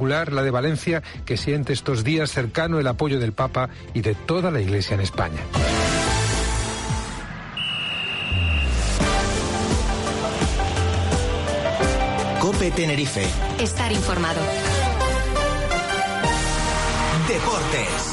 popular, la de Valencia, que siente estos días cercano el apoyo del Papa y de toda la Iglesia en España. COPE Tenerife. Estar informado. Deportes.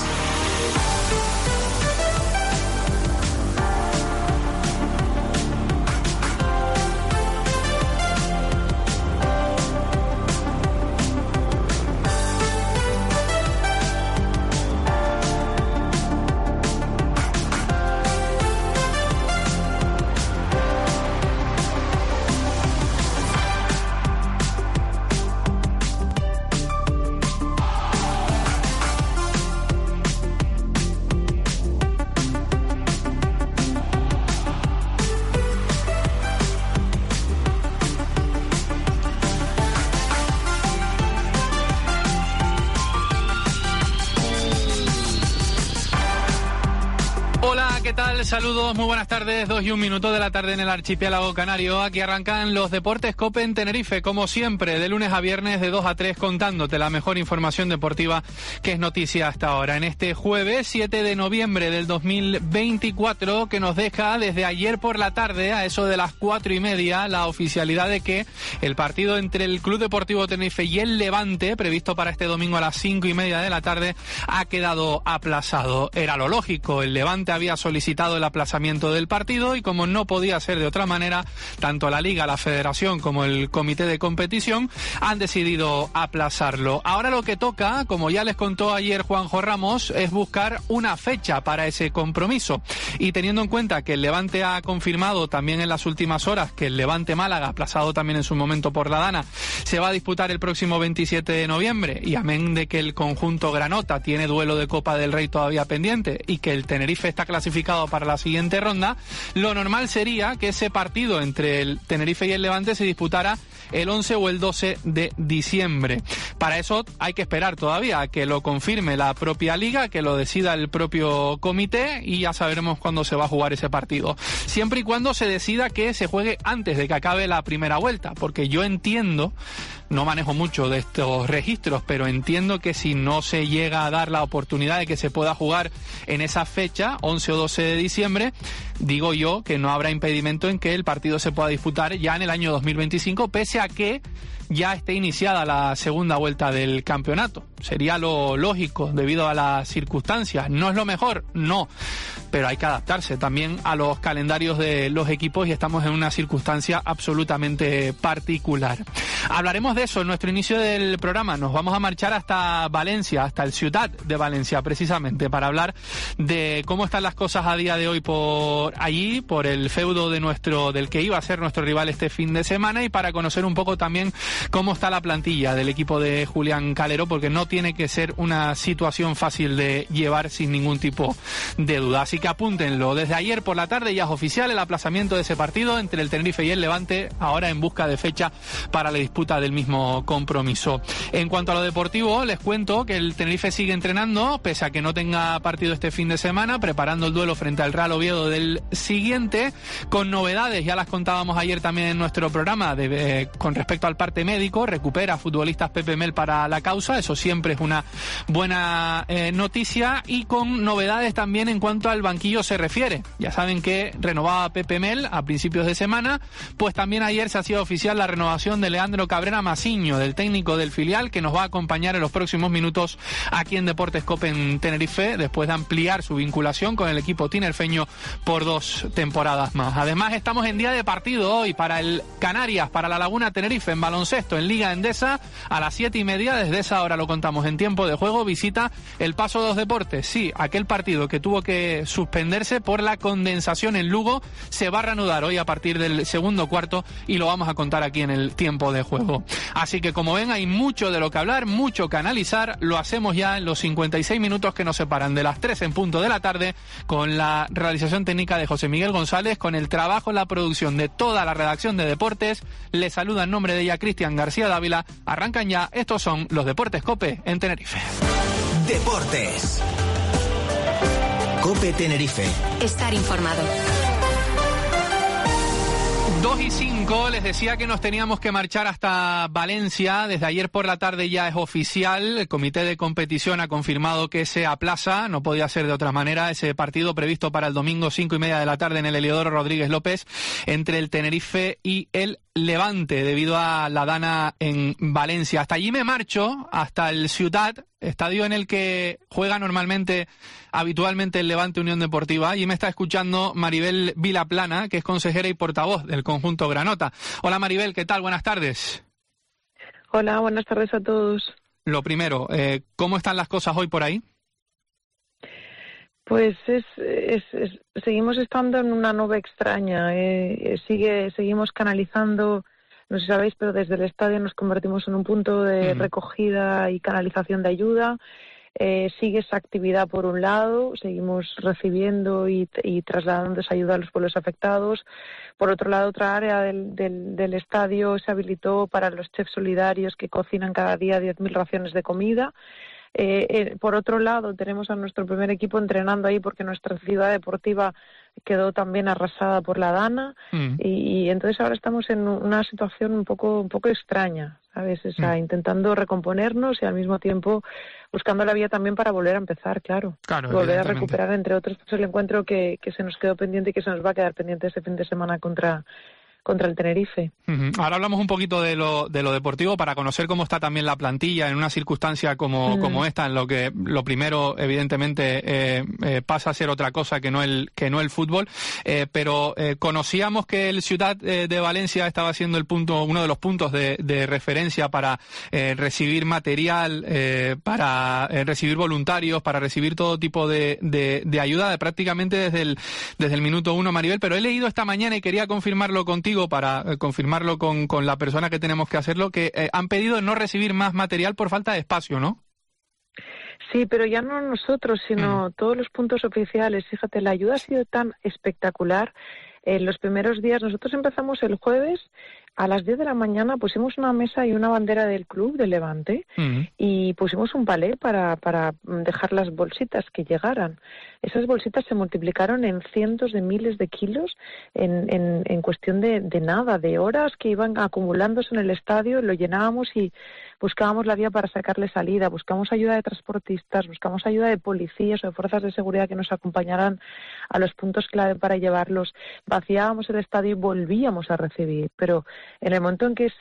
Saludos, muy buenas tardes, 2:01 de la tarde en el archipiélago canario. Aquí arrancan los deportes COPE en Tenerife, como siempre, de lunes a viernes de 2 a 3, contándote la mejor información deportiva que es noticia hasta ahora. En este jueves 7 de noviembre del 2024, que nos deja desde ayer por la tarde, a eso de las 4:30, la oficialidad de que el partido entre el Club Deportivo Tenerife y el Levante, previsto para este domingo a las 5:30 de la tarde, ha quedado aplazado. Era lo lógico, el Levante había solicitado el aplazamiento del partido y como no podía ser de otra manera, tanto la Liga, la Federación como el Comité de Competición han decidido aplazarlo. Ahora lo que toca, como ya les contó ayer Juanjo Ramos, es buscar una fecha para ese compromiso. Y teniendo en cuenta que el Levante ha confirmado también en las últimas horas que el Levante Málaga, aplazado también en su momento por la Dana, se va a disputar el próximo 27 de noviembre, y amén de que el conjunto granota tiene duelo de Copa del Rey todavía pendiente y que el Tenerife está clasificado para la siguiente ronda, lo normal sería que ese partido entre el Tenerife y el Levante se disputara el 11 o el 12 de diciembre. Para eso hay que esperar todavía a que lo confirme la propia Liga, que lo decida el propio comité, y ya sabremos cuándo se va a jugar ese partido. Siempre y cuando se decida que se juegue antes de que acabe la primera vuelta, porque yo entiendo, no manejo mucho de estos registros, pero entiendo que si no se llega a dar la oportunidad de que se pueda jugar en esa fecha, 11 o 12 de diciembre, digo yo que no habrá impedimento en que el partido se pueda disputar ya en el año 2025, pese a que ya esté iniciada la segunda vuelta del campeonato. Sería lo lógico debido a las circunstancias. ¿No es lo mejor? No. Pero hay que adaptarse también a los calendarios de los equipos y estamos en una circunstancia absolutamente particular. Hablaremos de eso en nuestro inicio del programa. Nos vamos a marchar hasta Valencia, hasta el Ciutat de Valencia, precisamente, para hablar de cómo están las cosas a día de hoy por allí, por el feudo del que iba a ser nuestro rival este fin de semana, y para conocer un poco también cómo está la plantilla del equipo de Julián Calero, porque no tiene que ser una situación fácil de llevar sin ningún tipo de duda. Así que apúntenlo. Desde ayer por la tarde ya es oficial el aplazamiento de ese partido entre el Tenerife y el Levante, ahora en busca de fecha para la disputa del mismo compromiso. En cuanto a lo deportivo, les cuento que el Tenerife sigue entrenando, pese a que no tenga partido este fin de semana, preparando el duelo frente al Real Oviedo del siguiente, con novedades, ya las contábamos ayer también en nuestro programa, con respecto al parte médico. Recupera futbolistas Pepe Mel para la causa, eso siempre es una buena noticia, y con novedades también en cuanto al banquillo se refiere. Ya saben que renovaba Pepe Mel a principios de semana, pues también ayer se hacía oficial la renovación de Leandro Cabrera Masiño, del técnico del filial, que nos va a acompañar en los próximos minutos aquí en Deportes COPE en Tenerife, después de ampliar su vinculación con el equipo tinerfeño por 2 temporadas más. Además, estamos en día de partido hoy para el Canarias, para la Laguna Tenerife en baloncesto, en Liga Endesa, a las 7:30, desde esa hora lo contamos en tiempo de juego, visita el Paso 2 Deportes. Sí, aquel partido que tuvo que suspenderse por la condensación en Lugo se va a reanudar hoy a partir del segundo cuarto y lo vamos a contar aquí en el tiempo de juego. Así que, como ven, hay mucho de lo que hablar, mucho que analizar. Lo hacemos ya en los 56 minutos que nos separan de las 3 en punto de la tarde, con la realización técnica de José Miguel González, con el trabajo en la producción de toda la redacción de Deportes. Les saluda en nombre de ella Cristian García Dávila. Arrancan ya, estos son los Deportes COPE en Tenerife. Deportes COPE Tenerife. Estar informado. 2:05, les decía que nos teníamos que marchar hasta Valencia. Desde ayer por la tarde ya es oficial. El comité de competición ha confirmado que se aplaza, no podía ser de otra manera, ese partido previsto para el domingo 5:30 de la tarde en el Heliodoro Rodríguez López entre el Tenerife y el Levante, debido a la dana en Valencia. Hasta allí me marcho, hasta el Ciutat, estadio en el que juega habitualmente el Levante Unión Deportiva. Allí me está escuchando Maribel Vilaplana, que es consejera y portavoz del conjunto granota. Hola Maribel, ¿qué tal? Buenas tardes. Hola, buenas tardes a todos. Lo primero, ¿cómo están las cosas hoy por ahí? Pues seguimos estando en una nube extraña. Seguimos canalizando, no sé si sabéis, pero desde el estadio nos convertimos en un punto de recogida y canalización de ayuda. Sigue esa actividad por un lado, seguimos recibiendo y trasladando esa ayuda a los pueblos afectados. Por otro lado, otra área del estadio se habilitó para los chefs solidarios que cocinan cada día 10.000 raciones de comida. Por otro lado, tenemos a nuestro primer equipo entrenando ahí porque nuestra ciudad deportiva quedó también arrasada por la dana y entonces ahora estamos en una situación un poco extraña, ¿sabes? Intentando recomponernos y al mismo tiempo buscando la vía también para volver a empezar, claro volver a recuperar, entre otros, pues el encuentro que se nos quedó pendiente y que se nos va a quedar pendiente este fin de semana contra el Tenerife. Ahora hablamos un poquito de lo deportivo para conocer cómo está también la plantilla en una circunstancia como esta, en lo que lo primero evidentemente pasa a ser otra cosa que no el fútbol, pero conocíamos que el Ciutat de Valencia estaba siendo uno de los puntos de referencia para recibir material, para recibir voluntarios, para recibir todo tipo de ayuda prácticamente desde el minuto 1, Maribel, pero he leído esta mañana y quería confirmarlo contigo para confirmarlo con la persona que tenemos que hacerlo, que han pedido no recibir más material por falta de espacio, ¿no? Sí, pero ya no nosotros, sino todos los puntos oficiales. Fíjate, la ayuda ha sido tan espectacular. En los primeros días, nosotros empezamos el jueves a las 10 de la mañana, pusimos una mesa y una bandera del club de Levante y pusimos un palé para dejar las bolsitas que llegaran. Esas bolsitas se multiplicaron en cientos de miles de kilos en cuestión de nada, de horas que iban acumulándose en el estadio, lo llenábamos y buscábamos la vía para sacarle salida, buscamos ayuda de transportistas, buscamos ayuda de policías o de fuerzas de seguridad que nos acompañaran a los puntos clave para llevarlos, vaciábamos el estadio y volvíamos a recibir, pero en el momento en que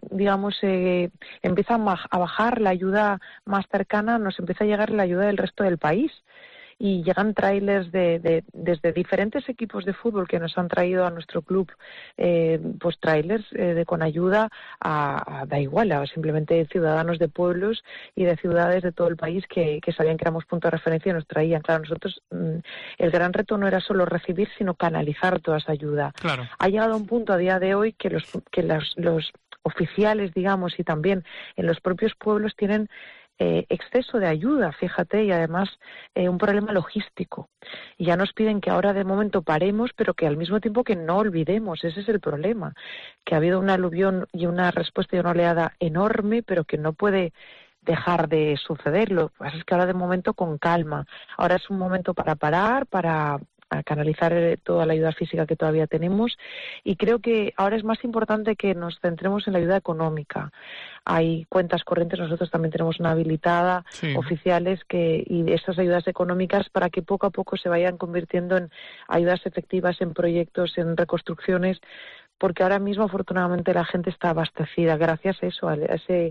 empieza a bajar la ayuda más cercana, nos empieza a llegar la ayuda del resto del país. Y llegan tráilers desde diferentes equipos de fútbol que nos han traído a nuestro club, pues tráilers con ayuda da igual, a simplemente ciudadanos de pueblos y de ciudades de todo el país que sabían que éramos punto de referencia y nos traían. Claro, nosotros el gran reto no era solo recibir, sino canalizar toda esa ayuda. Claro. Ha llegado a un punto a día de hoy que los oficiales, digamos, y también en los propios pueblos tienen exceso de ayuda, fíjate, y además un problema logístico. Y ya nos piden que ahora de momento paremos, pero que al mismo tiempo que no olvidemos, ese es el problema, que ha habido un aluvión y una respuesta y una oleada enorme, pero que no puede dejar de suceder. Lo que pasa es que ahora de momento con calma. Ahora es un momento para parar, para canalizar toda la ayuda física que todavía tenemos, y creo que ahora es más importante que nos centremos en la ayuda económica. Hay cuentas corrientes, nosotros también tenemos una habilitada, oficiales, y esas ayudas económicas para que poco a poco se vayan convirtiendo en ayudas efectivas, en proyectos, en reconstrucciones, porque ahora mismo afortunadamente la gente está abastecida gracias a eso, a ese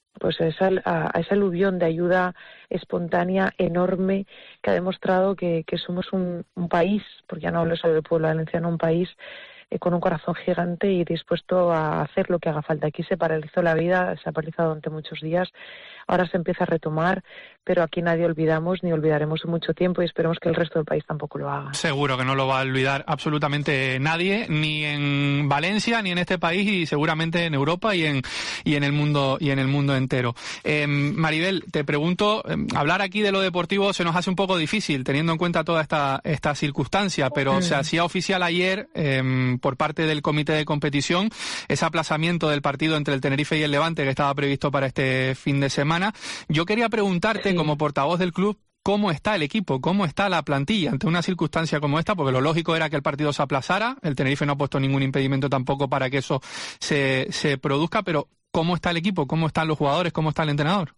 aluvión de ayuda espontánea enorme que ha demostrado que somos un país, porque ya no hablo solo del pueblo valenciano, un país con un corazón gigante y dispuesto a hacer lo que haga falta. Aquí se paralizó la vida, se ha paralizado durante muchos días, ahora se empieza a retomar, pero aquí nadie olvidamos ni olvidaremos en mucho tiempo y esperemos que el resto del país tampoco lo haga. Seguro que no lo va a olvidar absolutamente nadie, ni en Valencia, ni en este país, y seguramente en Europa y en el mundo entero. Maribel, te pregunto, hablar aquí de lo deportivo se nos hace un poco difícil, teniendo en cuenta toda esta circunstancia, pero se hacía oficial ayer por parte del comité de competición ese aplazamiento del partido entre el Tenerife y el Levante que estaba previsto para este fin de semana. Yo quería preguntarte, como portavoz del club, cómo está el equipo, cómo está la plantilla ante una circunstancia como esta, porque lo lógico era que el partido se aplazara, el Tenerife no ha puesto ningún impedimento tampoco para que eso se produzca, pero ¿cómo está el equipo? ¿Cómo están los jugadores? ¿Cómo está el entrenador?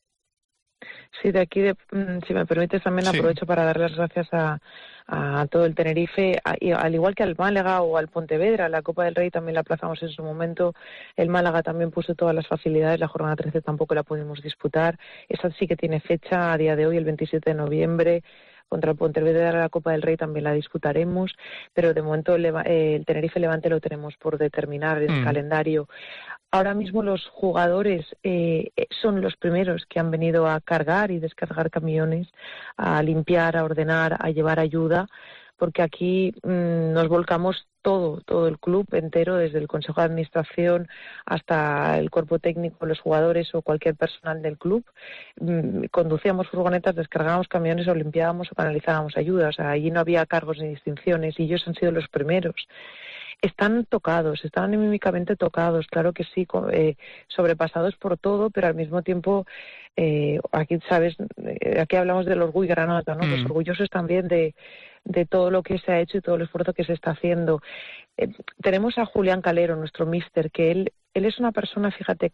Sí, de aquí, si me permites, también aprovecho para dar las gracias a todo el Tenerife, al igual que al Málaga o al Pontevedra. La Copa del Rey también la aplazamos en su momento. El Málaga también puso todas las facilidades. La jornada 13 tampoco la pudimos disputar. Esa sí que tiene fecha a día de hoy, el 27 de noviembre. Contra el Pontevedra la Copa del Rey también la disputaremos, pero de momento el Tenerife Levante lo tenemos por determinar en el calendario. Ahora mismo los jugadores son los primeros que han venido a cargar y descargar camiones, a limpiar, a ordenar, a llevar ayuda, porque aquí nos volcamos todo el club entero, desde el Consejo de Administración hasta el cuerpo técnico, los jugadores o cualquier personal del club. Conducíamos furgonetas, descargábamos camiones o limpiábamos o canalizábamos ayuda. O sea, allí no había cargos ni distinciones y ellos han sido los primeros. Están tocados, están anímicamente tocados, claro que sí, sobrepasados por todo, pero al mismo tiempo, aquí sabes, aquí hablamos del orgullo granata, ¿no? Los orgullosos también de todo lo que se ha hecho y todo el esfuerzo que se está haciendo. Tenemos a Julián Calero, nuestro míster, que él es una persona, fíjate,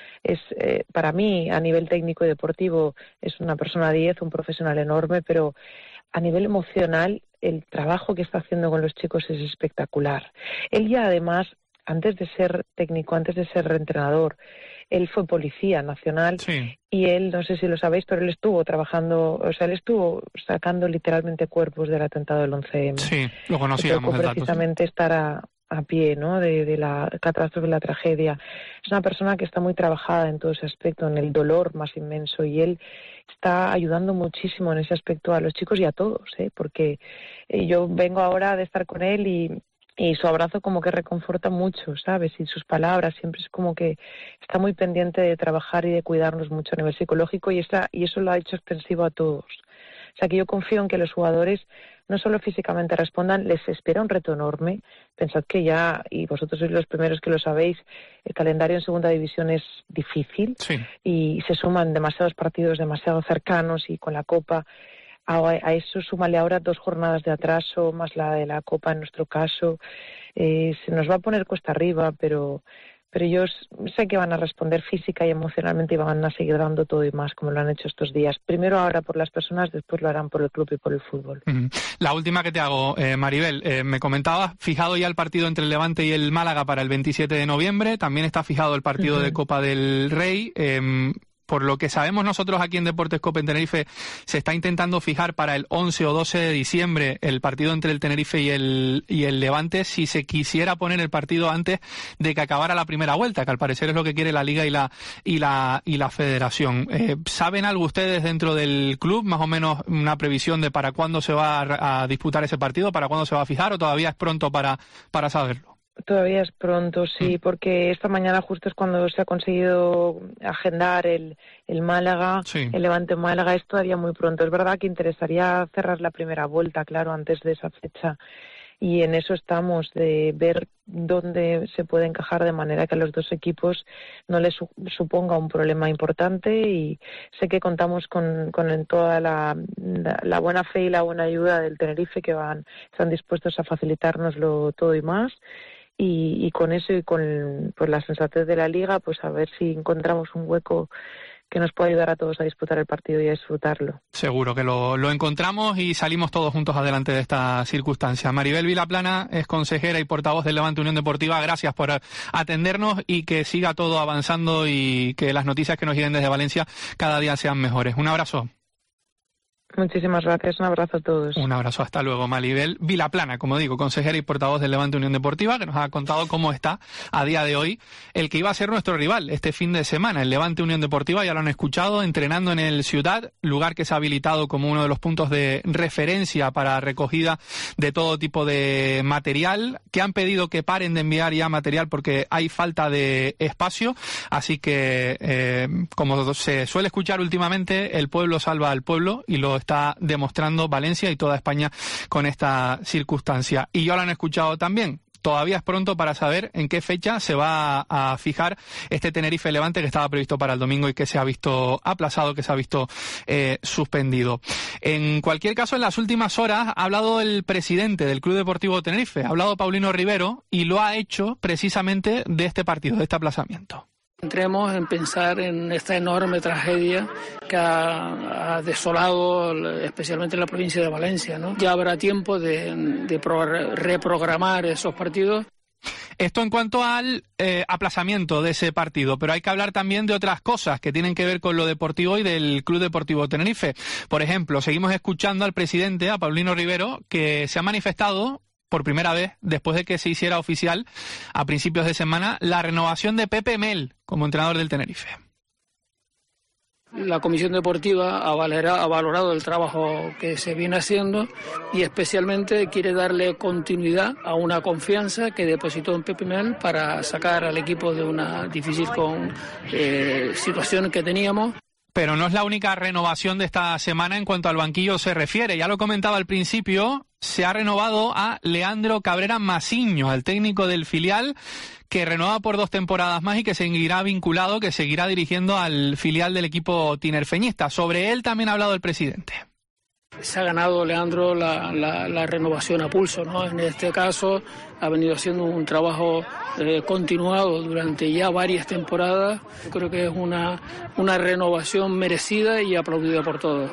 para mí, a nivel técnico y deportivo, es una persona 10, un profesional enorme, pero a nivel emocional, el trabajo que está haciendo con los chicos es espectacular. Él ya, además, antes de ser técnico, antes de ser entrenador, él fue policía nacional y él, no sé si lo sabéis, pero él estuvo trabajando, o sea, él estuvo sacando literalmente cuerpos del atentado del 11M. Sí, lo conocíamos. Precisamente estar a pie, ¿no?, de la catástrofe, de la tragedia. Es una persona que está muy trabajada en todo ese aspecto, en el dolor más inmenso, y él está ayudando muchísimo en ese aspecto a los chicos y a todos, porque yo vengo ahora de estar con él y su abrazo como que reconforta mucho, ¿sabes? Y sus palabras siempre es como que está muy pendiente de trabajar y de cuidarnos mucho a nivel psicológico y eso lo ha hecho extensivo a todos. O sea que yo confío en que los jugadores no solo físicamente respondan, les espera un reto enorme. Pensad que ya, y vosotros sois los primeros que lo sabéis, el calendario en segunda división es difícil y se suman demasiados partidos demasiado cercanos y con la Copa. A eso súmale ahora 2 jornadas de atraso, más la de la Copa en nuestro caso. Se nos va a poner cuesta arriba, pero ellos sé que van a responder física y emocionalmente y van a seguir dando todo y más, como lo han hecho estos días. Primero ahora por las personas, después lo harán por el club y por el fútbol. La última que te hago, Maribel, me comentabas, fijado ya el partido entre el Levante y el Málaga para el 27 de noviembre, también está fijado el partido de Copa del Rey. Por lo que sabemos nosotros aquí en Deportes Cope en Tenerife, se está intentando fijar para el 11 o 12 de diciembre el partido entre el Tenerife y el Levante, si se quisiera poner el partido antes de que acabara la primera vuelta, que al parecer es lo que quiere la Liga y la Federación. ¿Saben algo ustedes dentro del club, más o menos una previsión de para cuándo se va a disputar ese partido, para cuándo se va a fijar, o todavía es pronto para saberlo? Todavía es pronto, sí, porque esta mañana justo es cuando se ha conseguido agendar el Málaga, el Levante Málaga, es todavía muy pronto. Es verdad que interesaría cerrar la primera vuelta, claro, antes de esa fecha, y en eso estamos, de ver dónde se puede encajar de manera que a los dos equipos no les suponga un problema importante, y sé que contamos con toda la buena fe y la buena ayuda del Tenerife, que están dispuestos a facilitárnoslo todo y más. Y con eso y con la sensatez de la Liga, pues a ver si encontramos un hueco que nos pueda ayudar a todos a disputar el partido y a disfrutarlo. Seguro que lo encontramos y salimos todos juntos adelante de esta circunstancia. Maribel Vilaplana es consejera y portavoz del Levante Unión Deportiva. Gracias por atendernos y que siga todo avanzando y que las noticias que nos lleguen desde Valencia cada día sean mejores. Un abrazo. Muchísimas gracias, un abrazo a todos. Un abrazo, hasta luego. Maribel Vilaplana, como digo, consejera y portavoz del Levante Unión Deportiva, que nos ha contado cómo está a día de hoy el que iba a ser nuestro rival este fin de semana, el Levante Unión Deportiva. Ya lo han escuchado, entrenando en el Ciutat, lugar que se ha habilitado como uno de los puntos de referencia para recogida de todo tipo de material, que han pedido que paren de enviar ya material porque hay falta de espacio. Así que, como se suele escuchar últimamente, el pueblo salva al pueblo, y lo está demostrando Valencia y toda España con esta circunstancia. Y ya lo han escuchado también. todavía es pronto para saber en qué fecha se va a fijar este Tenerife-Levante que estaba previsto para el domingo y que se ha visto aplazado, que se ha visto suspendido. En cualquier caso, en las últimas horas ha hablado el presidente del Club Deportivo Tenerife, ha hablado Paulino Rivero, y lo ha hecho precisamente de este partido, de este aplazamiento. Entremos en pensar en esta enorme tragedia que ha desolado especialmente la provincia de Valencia, ¿no? Ya habrá tiempo de reprogramar esos partidos. Esto en cuanto al aplazamiento de ese partido, pero hay que hablar también de otras cosas que tienen que ver con lo deportivo y del Club Deportivo Tenerife. Por ejemplo, seguimos escuchando al presidente, a Paulino Rivero, que se ha manifestado por primera vez, después de que se hiciera oficial a principios de semana, la renovación de Pepe Mel como entrenador del Tenerife. La Comisión Deportiva ha valorado el trabajo que se viene haciendo y especialmente quiere darle continuidad a una confianza que depositó en Pepe Mel para sacar al equipo de una difícil situación que teníamos. Pero no es la única renovación de esta semana en cuanto al banquillo se refiere. Ya lo comentaba al principio, se ha renovado a Leandro Cabrera Masiño, al técnico del filial, que renueva por 2 temporadas más y que seguirá vinculado, que seguirá dirigiendo al filial del equipo tinerfeñista. Sobre él también ha hablado el presidente. Se ha ganado Leandro la renovación a pulso, ¿no? En este caso ha venido haciendo un trabajo continuado durante ya varias temporadas. Yo creo que es una renovación merecida y aplaudida por todos.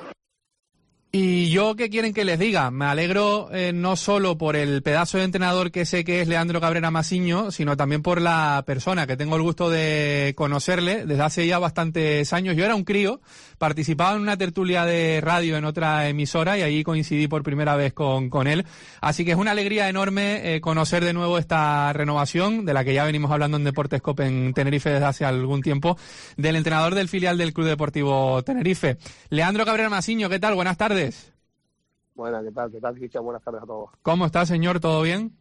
Y yo, ¿qué quieren que les diga? Me alegro no solo por el pedazo de entrenador que sé que es Leandro Cabrera Masiño, sino también por la persona que tengo el gusto de conocerle desde hace ya bastantes años. Yo era un crío, participaba en una tertulia de radio en otra emisora y ahí coincidí por primera vez con él. Así que es una alegría enorme conocer de nuevo esta renovación, de la que ya venimos hablando en Deportes Cope en Tenerife desde hace algún tiempo, del entrenador del filial del Club Deportivo Tenerife. Leandro Cabrera Masiño, ¿qué tal? Buenas tardes. Bueno, ¿qué tal, Cristian? Buenas tardes a todos. ¿Cómo está, señor? ¿Todo bien?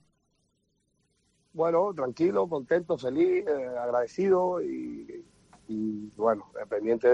Bueno, tranquilo, contento, feliz, agradecido y bueno, pendiente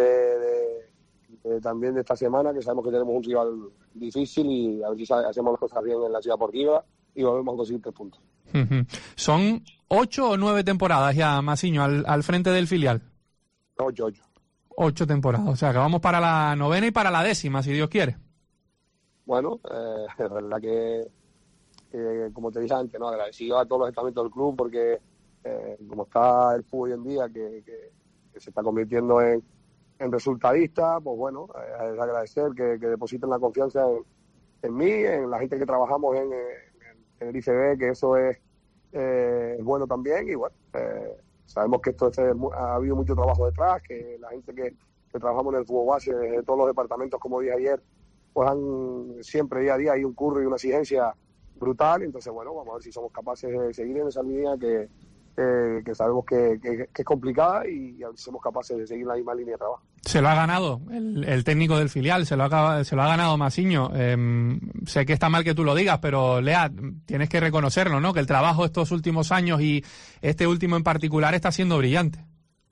también de esta semana, que sabemos que tenemos un rival difícil y a ver si hacemos las cosas bien en la Ciudad Deportiva y volvemos a conseguir 3 puntos. ¿Son 8 o 9 temporadas ya, Masiño, al frente del filial? 8. 8 temporadas, o sea que vamos para la 9ª y para la 10ª, si Dios quiere. Bueno, es verdad que como te dije antes, ¿no? Agradecido a todos los estamentos del club porque como está el fútbol hoy en día, que se está convirtiendo en resultadista, pues bueno, es agradecer que depositen la confianza en mí, en la gente que trabajamos en el ICB, que eso es bueno también y bueno, sabemos que ha habido mucho trabajo detrás, que la gente que trabajamos en el fútbol base, de todos los departamentos, como dije ayer, pues siempre día a día hay un curro y una exigencia brutal, entonces bueno, vamos a ver si somos capaces de seguir en esa línea que sabemos que es complicada y a ver si somos capaces de seguir la misma línea de trabajo. Se lo ha ganado el técnico del filial, se lo ha ganado Masiño. Sé que está mal que tú lo digas, pero Lea, tienes que reconocerlo, ¿no? Que el trabajo estos últimos años y este último en particular está siendo brillante.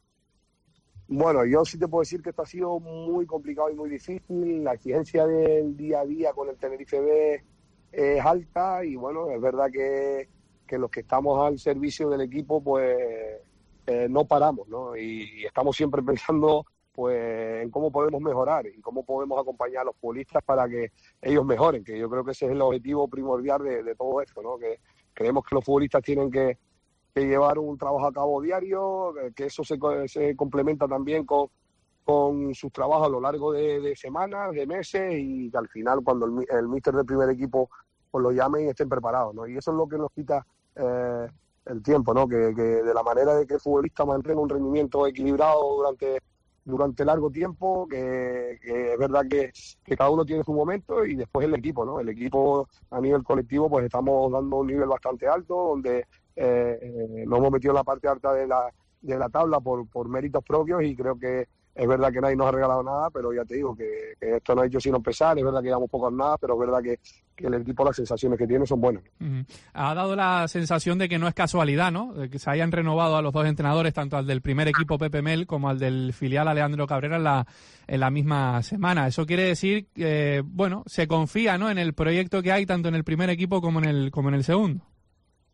Bueno, yo sí te puedo decir que esto ha sido muy complicado y muy difícil. La exigencia del día a día con el Tenerife B es alta y bueno, es verdad que los que estamos al servicio del equipo pues no paramos, ¿no? Y estamos siempre pensando pues en cómo podemos mejorar y cómo podemos acompañar a los futbolistas para que ellos mejoren, que yo creo que ese es el objetivo primordial de todo esto, ¿no? Que creemos que los futbolistas tienen que llevar un trabajo a cabo diario, que eso se complementa también con sus trabajos a lo largo de semanas, de meses y que al final cuando el míster del primer equipo pues lo llamen y estén preparados, ¿no? Y eso es lo que nos quita el tiempo, ¿no? Que de la manera de que el futbolista mantenga un rendimiento equilibrado durante largo tiempo, que es verdad que cada uno tiene su momento y después el equipo, ¿no? El equipo a nivel colectivo pues estamos dando un nivel bastante alto donde nos hemos metido en la parte alta de la tabla por méritos propios y creo que es verdad que nadie nos ha regalado nada, pero ya te digo que esto no ha hecho sino empezar, es verdad que llevamos poco a nada, pero es verdad que el equipo, las sensaciones que tiene son buenas. Ha dado la sensación de que no es casualidad, ¿no? De que se hayan renovado a los 2 entrenadores, tanto al del primer equipo Pepe Mel como al del filial Leandro Cabrera en la misma semana. Eso quiere decir que, bueno, se confía, ¿no? En el proyecto que hay tanto en el primer equipo como en el segundo.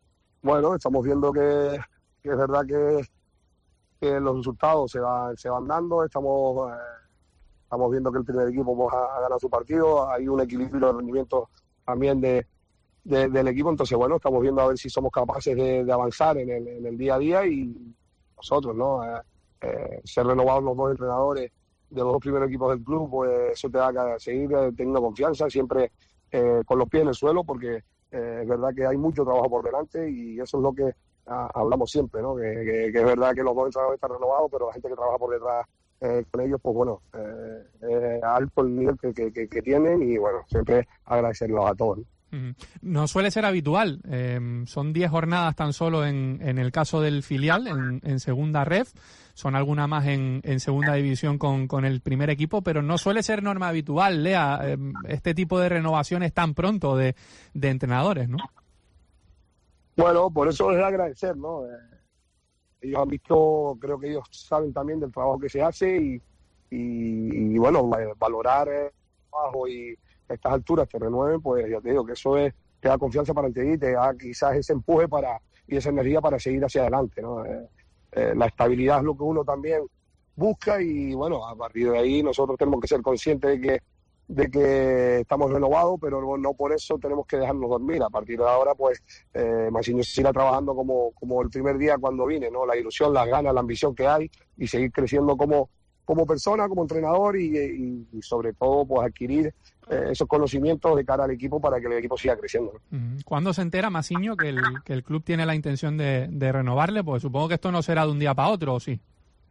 bueno, estamos viendo que es verdad que los resultados se van dando, estamos viendo que el primer equipo pues, ha ganado su partido, hay un equilibrio de rendimiento también del equipo, entonces bueno, estamos viendo a ver si somos capaces de avanzar en el día a día y nosotros, ¿no? Ser renovados los dos entrenadores de los dos primeros equipos del club, pues eso te da que seguir teniendo confianza, siempre con los pies en el suelo, porque es verdad que hay mucho trabajo por delante y eso es lo que hablamos siempre, ¿no? Que es verdad que los dos entrenadores están renovados, pero la gente que trabaja por detrás con ellos, pues bueno, es alto el nivel que tienen y bueno, siempre agradecerlos a todos, ¿no? No suele ser habitual, son 10 jornadas tan solo en el caso del filial, en segunda ref, son algunas más en segunda división con el primer equipo, pero no suele ser norma habitual, Lea, este tipo de renovaciones tan pronto de entrenadores, ¿no? Bueno, por eso les agradecer, ¿no? Ellos han visto, creo que ellos saben también del trabajo que se hace y bueno, valorar el trabajo y a estas alturas te renueven, pues ya te digo que eso te da confianza para seguir, te da quizás ese empuje y esa energía para seguir hacia adelante, ¿no? La estabilidad es lo que uno también busca y bueno, a partir de ahí nosotros tenemos que ser conscientes de que estamos renovados, pero no por eso tenemos que dejarnos dormir. A partir de ahora, pues, Massiño seguirá trabajando como el primer día cuando vine, ¿no? La ilusión, las ganas, la ambición que hay y seguir creciendo como persona, como entrenador y sobre todo, pues, adquirir esos conocimientos de cara al equipo para que el equipo siga creciendo, ¿no? ¿Cuándo se entera Massiño que el club tiene la intención de renovarle? Pues supongo que esto no será de un día para otro, ¿o sí?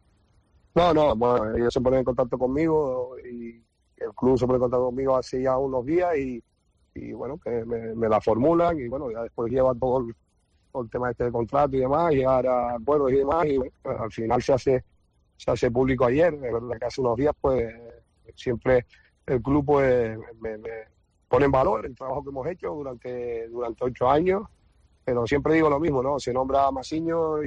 No, bueno, ellos se ponen en contacto conmigo y el club se pone en contacto conmigo hace ya unos días y bueno, que me la formulan y bueno, ya después lleva todo el tema de contrato y demás, llegar a acuerdos y demás y bueno, pues, al final se hace público ayer, es verdad que hace unos días pues siempre el club pues me pone en valor el trabajo que hemos hecho durante 8 años, pero siempre digo lo mismo, ¿no? Se nombra a Massiño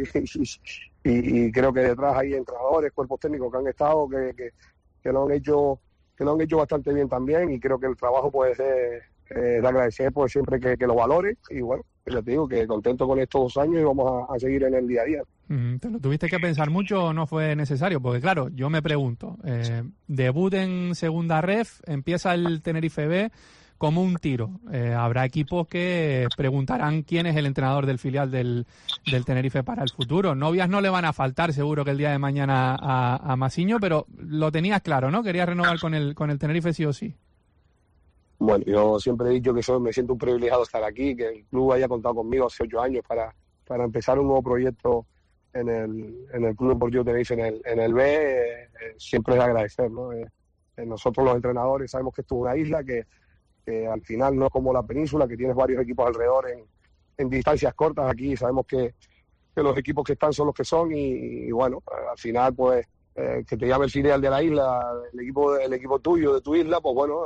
y creo que detrás hay entrenadores, cuerpos técnicos que han estado, que lo han hecho bastante bien también y creo que el trabajo pues es de agradecer pues siempre que lo valore y bueno, ya te digo que contento con estos 2 años y vamos a seguir en el día a día. ¿Te lo tuviste que pensar mucho o no fue necesario? Porque claro, yo me pregunto, debut en segunda ref, empieza el Tenerife B como un tiro. Habrá equipos que preguntarán quién es el entrenador del filial del Tenerife para el futuro. Novias no le van a faltar seguro que el día de mañana a Massiño, pero lo tenías claro, ¿no? Querías renovar con el Tenerife sí o sí. Bueno, yo siempre he dicho que me siento un privilegiado estar aquí, que el club haya contado conmigo hace 8 años para empezar un nuevo proyecto en el Club Deportivo Tenerife en el B, siempre es agradecer, ¿no? Nosotros los entrenadores sabemos que esto es una isla que al final no es como la península, que tienes varios equipos alrededor en distancias cortas. Aquí sabemos que los equipos que están son los que son y bueno, al final pues que te llame el filial de la isla, el equipo tuyo, de tu isla, pues bueno,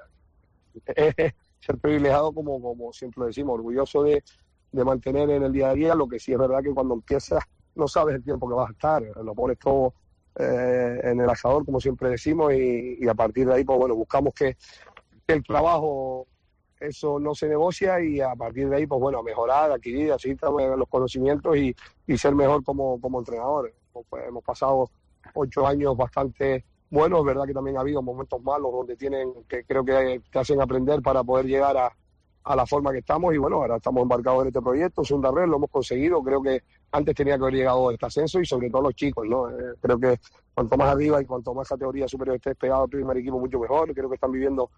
es ser privilegiado como siempre lo decimos, orgulloso de mantener en el día a día. Lo que sí es verdad que cuando empiezas no sabes el tiempo que vas a estar, lo pones todo en el asador, como siempre decimos, y a partir de ahí pues bueno, buscamos que el trabajo, eso no se negocia y a partir de ahí, pues bueno, mejorar, adquirir, así los conocimientos y ser mejor como entrenador. Pues hemos pasado 8 años bastante buenos, es verdad que también ha habido momentos malos donde que creo que te hacen aprender para poder llegar a la forma que estamos y bueno, ahora estamos embarcados en este proyecto, segunda red, lo hemos conseguido, creo que antes tenía que haber llegado este ascenso y sobre todo los chicos, ¿no? Creo que cuanto más arriba y cuanto más categoría superior esté pegado al primer equipo, mucho mejor. Creo que están viviendo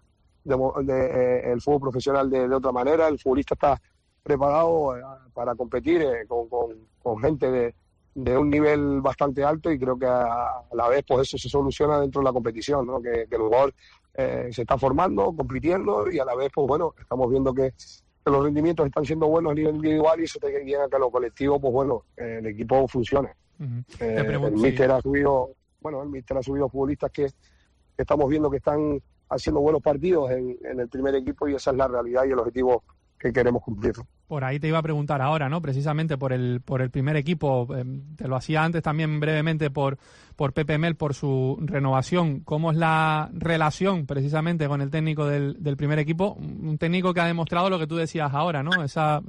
el fútbol profesional de otra manera. El futbolista está preparado para competir con gente de un nivel bastante alto y creo que a la vez pues eso se soluciona dentro de la competición, ¿no? Que el jugador se está formando, compitiendo y a la vez pues bueno, estamos viendo que los rendimientos están siendo buenos a nivel individual y eso te lleva a que lo colectivo pues bueno, el equipo funcione. El míster ha subido futbolistas que estamos viendo que están haciendo buenos partidos en el primer equipo y esa es la realidad y el objetivo queremos cumplir. Por ahí te iba a preguntar ahora, ¿no? Precisamente por el primer equipo, te lo hacía antes también brevemente por Pepe Mel, por su renovación. ¿Cómo es la relación precisamente con el técnico del primer equipo? Un técnico que ha demostrado lo que tú decías ahora, ¿no? Esa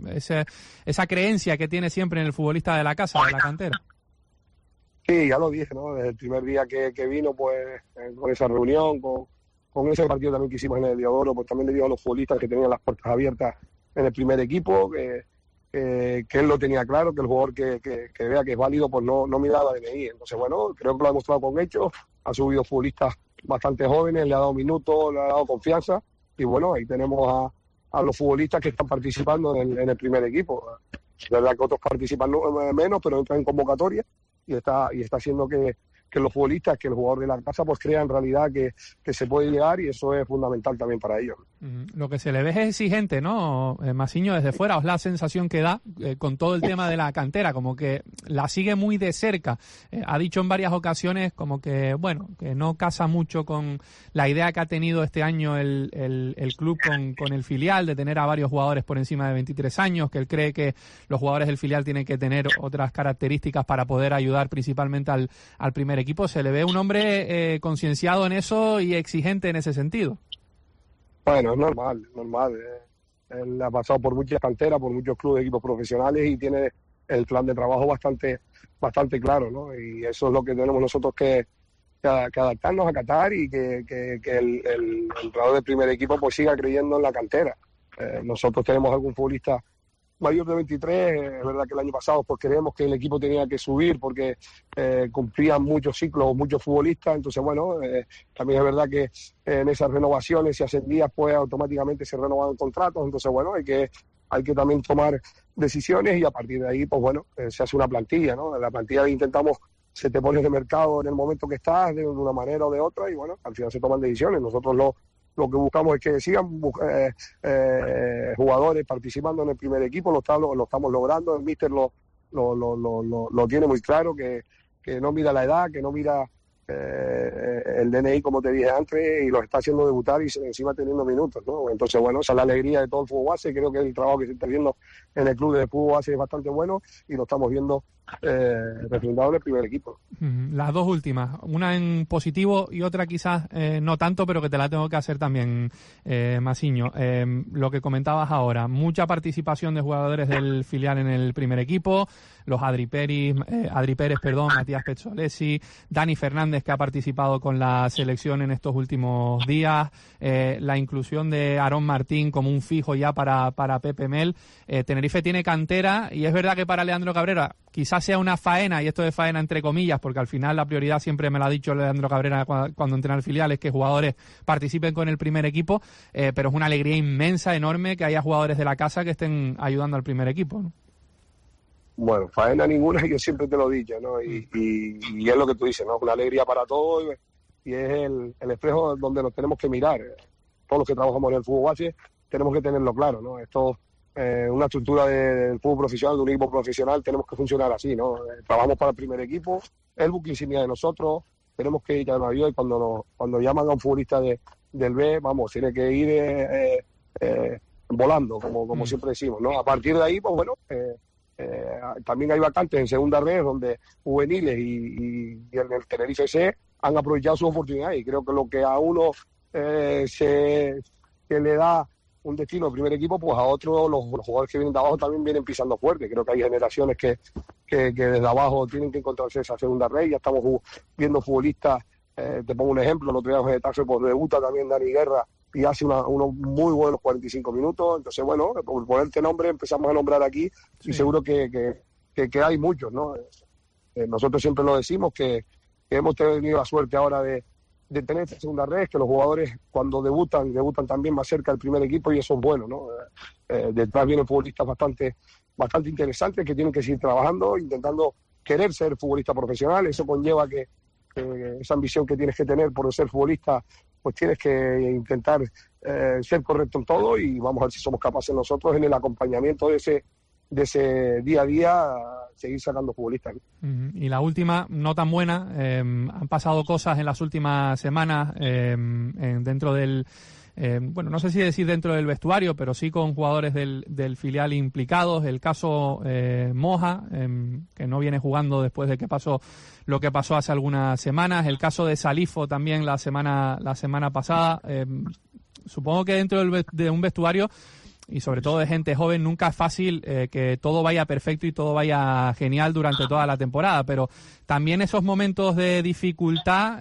creencia que tiene siempre en el futbolista de la casa, de la cantera. Sí, ya lo dije, ¿no? Desde el primer día que vino, pues, con esa reunión, con ese partido también que hicimos en el Diodoro, pues también le digo a los futbolistas que tenían las puertas abiertas en el primer equipo, que él lo tenía claro, que el jugador que vea que es válido, pues no miraba de DNI. Entonces, bueno, creo que lo ha demostrado con hechos, ha subido futbolistas bastante jóvenes, le ha dado minutos, le ha dado confianza, y bueno, ahí tenemos a los futbolistas que están participando en el primer equipo. Es verdad que otros participan menos, pero entran en convocatoria, y está haciendo que los futbolistas, que el jugador de la casa, pues crea en realidad que se puede llegar, y eso es fundamental también para ellos. Lo que se le ve es exigente, ¿no, Masiño? Desde fuera, os la sensación que da con todo el tema de la cantera, como que la sigue muy de cerca. Ha dicho en varias ocasiones como que, bueno, que no casa mucho con la idea que ha tenido este año el club con el filial, de tener a varios jugadores por encima de 23 años, que él cree que los jugadores del filial tienen que tener otras características para poder ayudar principalmente al primer equipo. Se le ve un hombre concienciado en eso y exigente en ese sentido. Bueno, es normal. Él ha pasado por muchas canteras, por muchos clubes, equipos profesionales, y tiene el plan de trabajo bastante claro, ¿no? Y eso es lo que tenemos nosotros que adaptarnos, acatar, y que el entrenador del primer equipo pues siga creyendo en la cantera. Nosotros tenemos algún futbolista mayor de 23, es verdad que el año pasado pues creemos que el equipo tenía que subir porque cumplían muchos ciclos, muchos futbolistas, entonces bueno, también es verdad que en esas renovaciones, si ascendías, pues automáticamente se renovaban contratos, entonces bueno, hay que también tomar decisiones, y a partir de ahí pues bueno, se hace una plantilla, ¿no? La plantilla intentamos, se te pone de mercado en el momento que estás, de una manera o de otra, y bueno, al final se toman decisiones. Nosotros lo que buscamos es que sigan jugadores participando en el primer equipo, lo estamos logrando. El míster lo tiene muy claro, que no mira la edad, que no mira el DNI, como te dije antes, y los está haciendo debutar y encima teniendo minutos, ¿no? Entonces, bueno, esa es la alegría de todo el fútbol base. Creo que el trabajo que se está haciendo en el club de fútbol base es bastante bueno, y lo estamos viendo refrendado en el primer equipo. Las dos últimas, una en positivo y otra quizás no tanto, pero que te la tengo que hacer también, Masiño. Lo que comentabas ahora, mucha participación de jugadores del filial en el primer equipo, los Adri Pérez, Matías Pezzolesi, Dani Fernández, que ha participado con la selección en estos últimos días, la inclusión de Aarón Martín como un fijo ya para Pepe Mel. Tenerife tiene cantera, y es verdad que para Leandro Cabrera quizás sea una faena, y esto de faena entre comillas, porque al final la prioridad, siempre me lo ha dicho Leandro Cabrera cuando entrena el filial, es que jugadores participen con el primer equipo, pero es una alegría inmensa, enorme, que haya jugadores de la casa que estén ayudando al primer equipo, ¿no? Bueno, faena ninguna, yo siempre te lo he dicho, ¿no? Y es lo que tú dices, ¿no? Una alegría para todos, y es el espejo donde nos tenemos que mirar. Todos los que trabajamos en el fútbol base tenemos que tenerlo claro, ¿no? Esto una estructura del fútbol profesional, de un equipo profesional, tenemos que funcionar así, ¿no? Trabajamos para el primer equipo, el buque insignia de nosotros, tenemos que ir al avión, y cuando llaman a un futbolista del B, vamos, tiene que ir volando, como siempre decimos, ¿no? A partir de ahí, pues bueno, también hay vacantes en segunda red, donde juveniles y en el Tenerife C han aprovechado su oportunidad, y creo que lo que a uno que le da un destino al primer equipo, pues a otros, los jugadores que vienen de abajo también vienen pisando fuerte. Creo que hay generaciones que desde abajo tienen que encontrarse esa segunda red. Ya estamos viendo futbolistas, te pongo un ejemplo, el otro día en Getafe pues debuta también Dani Guerra y hace unos muy buenos 45 minutos. Entonces, bueno, por ponerte nombre empezamos a nombrar aquí, sí. Y seguro que hay muchos, ¿no? Nosotros siempre lo decimos, que hemos tenido la suerte ahora de tener esta segunda red, que los jugadores cuando debutan también más cerca del primer equipo, y eso es bueno, ¿no? Detrás vienen futbolistas bastante interesantes que tienen que seguir trabajando, intentando querer ser futbolista profesional. Eso conlleva que esa ambición que tienes que tener por ser futbolista, pues tienes que intentar ser correcto en todo, y vamos a ver si somos capaces nosotros en el acompañamiento de ese día a día seguir sacando futbolistas. Y la última, no tan buena, han pasado cosas en las últimas semanas dentro del bueno, no sé si decir dentro del vestuario, pero sí con jugadores del filial implicados. El caso Moja, que no viene jugando después de que pasó lo que pasó hace algunas semanas. El caso de Salifo también la semana pasada. Supongo que dentro de un vestuario, y sobre todo de gente joven, nunca es fácil que todo vaya perfecto y todo vaya genial durante toda la temporada, pero también esos momentos de dificultad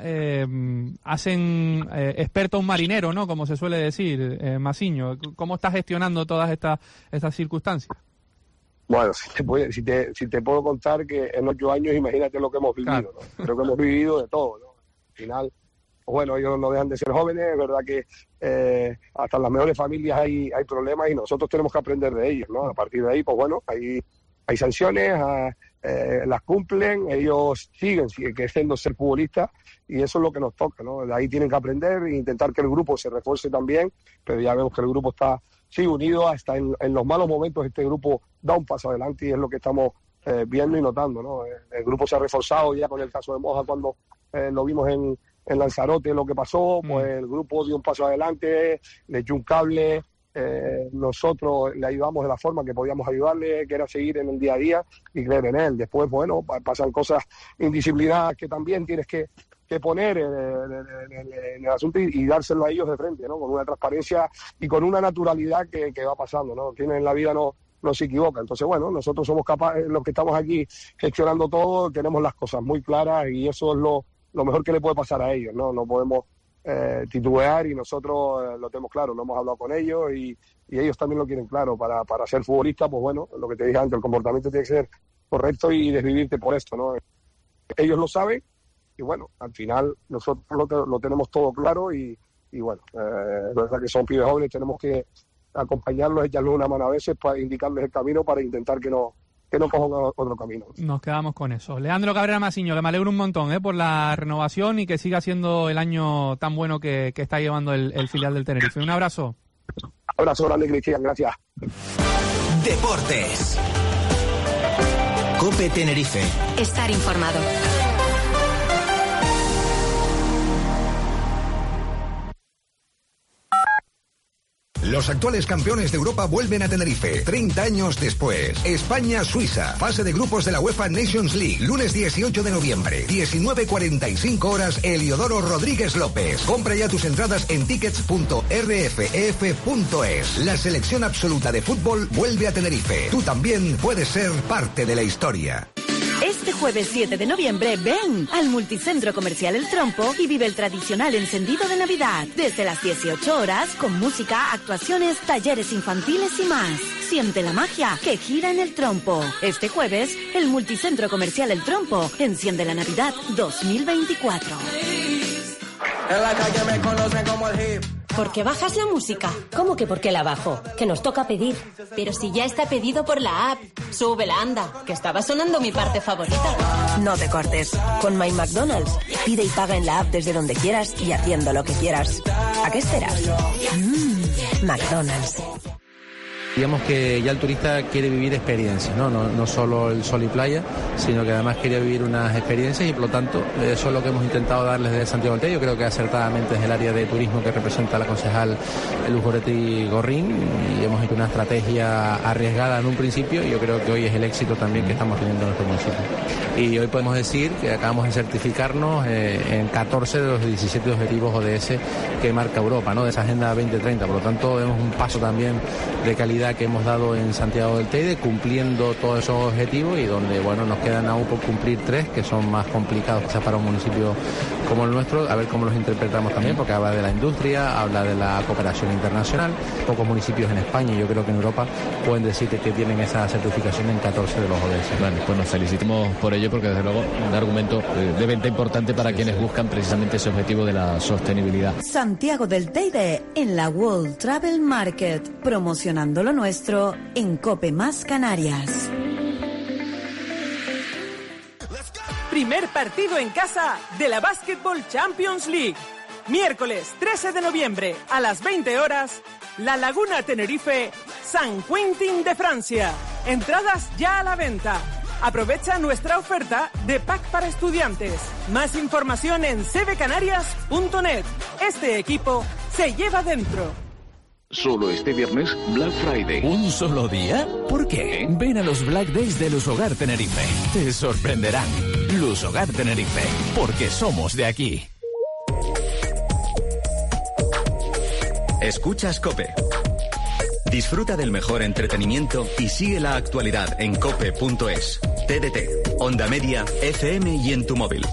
hacen experto a un marinero, ¿no? Como se suele decir, Masiño. ¿Cómo estás gestionando todas estas circunstancias? Bueno, si te puedo contar que en 8 años, imagínate lo que hemos vivido, Claro. ¿no? Creo que hemos vivido de todo, ¿no? Al final, bueno, ellos no dejan de ser jóvenes, es verdad que hasta en las mejores familias hay problemas y nosotros tenemos que aprender de ellos, ¿no? A partir de ahí, pues bueno, hay sanciones, las cumplen, ellos siguen queriendo ser futbolistas y eso es lo que nos toca, ¿no? De ahí tienen que aprender e intentar que el grupo se refuerce también, pero ya vemos que el grupo sigue unido, hasta en los malos momentos este grupo da un paso adelante y es lo que estamos viendo y notando, ¿no? El grupo se ha reforzado ya con el caso de Moja cuando lo vimos en Lanzarote, lo que pasó, pues el grupo dio un paso adelante, le echó un cable, nosotros le ayudamos de la forma que podíamos ayudarle, que era seguir en el día a día y creer en él. Después, bueno, pasan cosas indisciplinadas que también tienes que poner en el asunto y dárselo a ellos de frente, ¿no? Con una transparencia y con una naturalidad que va pasando, ¿no? Quien en la vida no se equivoca. Entonces, bueno, nosotros somos capaces, los que estamos aquí gestionando todo, tenemos las cosas muy claras y eso es lo mejor que le puede pasar a ellos, ¿no? No podemos titubear y nosotros lo tenemos claro, lo hemos hablado con ellos y ellos también lo quieren claro. Para ser futbolista, pues bueno, lo que te dije antes, el comportamiento tiene que ser correcto y desvivirte por esto, ¿no? Ellos lo saben y bueno, al final nosotros lo tenemos todo claro y bueno, es verdad que son pibes jóvenes, tenemos que acompañarlos, echarles una mano a veces para indicarles el camino para intentar que no cojan otro camino. Nos quedamos con eso. Leandro Cabrera Masiño, que me alegro un montón por la renovación y que siga siendo el año tan bueno que está llevando el filial del Tenerife. Un abrazo. Abrazo grande, Cristian, gracias. Deportes. COPE Tenerife. Estar informado. Los actuales campeones de Europa vuelven a Tenerife, 30 años después. España-Suiza, fase de grupos de la UEFA Nations League, lunes 18 de noviembre, 19:45 horas, Heliodoro Rodríguez López. Compra ya tus entradas en tickets.rff.es. La selección absoluta de fútbol vuelve a Tenerife. Tú también puedes ser parte de la historia. Este jueves 7 de noviembre, ven al Multicentro Comercial El Trompo y vive el tradicional encendido de Navidad. Desde las 18 horas, con música, actuaciones, talleres infantiles y más. Siente la magia que gira en El Trompo. Este jueves, el Multicentro Comercial El Trompo enciende la Navidad 2024. En la calle me conocen como el hip. ¿Por qué bajas la música? ¿Cómo que por qué la bajo? Que nos toca pedir. Pero si ya está pedido por la app. Súbela, anda, que estaba sonando mi parte favorita. No te cortes. Con My McDonald's, pide y paga en la app desde donde quieras y haciendo lo que quieras. ¿A qué esperas? McDonald's. Digamos que ya el turista quiere vivir experiencias, no solo el sol y playa, sino que además quiere vivir unas experiencias y por lo tanto eso es lo que hemos intentado darles desde Santiago del Teide. Yo creo que acertadamente desde el área de turismo que representa la concejal Luz Goretti Gorrín y hemos hecho una estrategia arriesgada en un principio y yo creo que hoy es el éxito también que estamos teniendo en nuestro municipio. Y hoy podemos decir que acabamos de certificarnos en 14 de los 17 objetivos ODS que marca Europa, de esa Agenda 2030. Por lo tanto, vemos un paso también de calidad que hemos dado en Santiago del Teide, cumpliendo todos esos objetivos y donde, bueno, nos quedan aún por cumplir 3, que son más complicados quizás para un municipio como el nuestro, a ver cómo los interpretamos también, porque habla de la industria, habla de la cooperación internacional. Pocos municipios en España y yo creo que en Europa pueden decir que tienen esa certificación en 14 de los ODS. Bueno, pues nos felicitamos por ello, porque desde luego un argumento de venta importante para quienes buscan precisamente ese objetivo de la sostenibilidad. Santiago del Teide en la World Travel Market, promocionando lo nuestro en COPE Más Canarias. Primer partido en casa de la Basketball Champions League. Miércoles 13 de noviembre a las 20 horas, La Laguna Tenerife, San Quentin de Francia. Entradas ya a la venta. Aprovecha nuestra oferta de pack para estudiantes. Más información en cbcanarias.net. Este equipo se lleva dentro. Solo este viernes, Black Friday. ¿Un solo día? ¿Por qué? Ven a los Black Days de Lusogar Tenerife. Te sorprenderán. Lusogar Tenerife, porque somos de aquí. Escuchas COPE. Disfruta del mejor entretenimiento y sigue la actualidad en cope.es, TDT, Onda Media, FM y en tu móvil.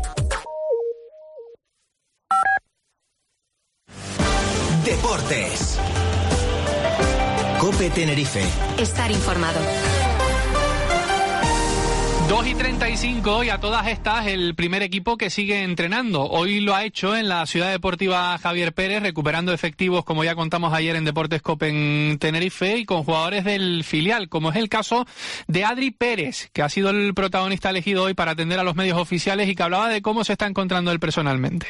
Deportes. COPE Tenerife. Estar informado. 2:35 y a todas estas el primer equipo que sigue entrenando. Hoy lo ha hecho en la Ciudad Deportiva Javier Pérez, recuperando efectivos, como ya contamos ayer en Deportes COPE en Tenerife, y con jugadores del filial, como es el caso de Adri Pérez, que ha sido el protagonista elegido hoy para atender a los medios oficiales y que hablaba de cómo se está encontrando él personalmente.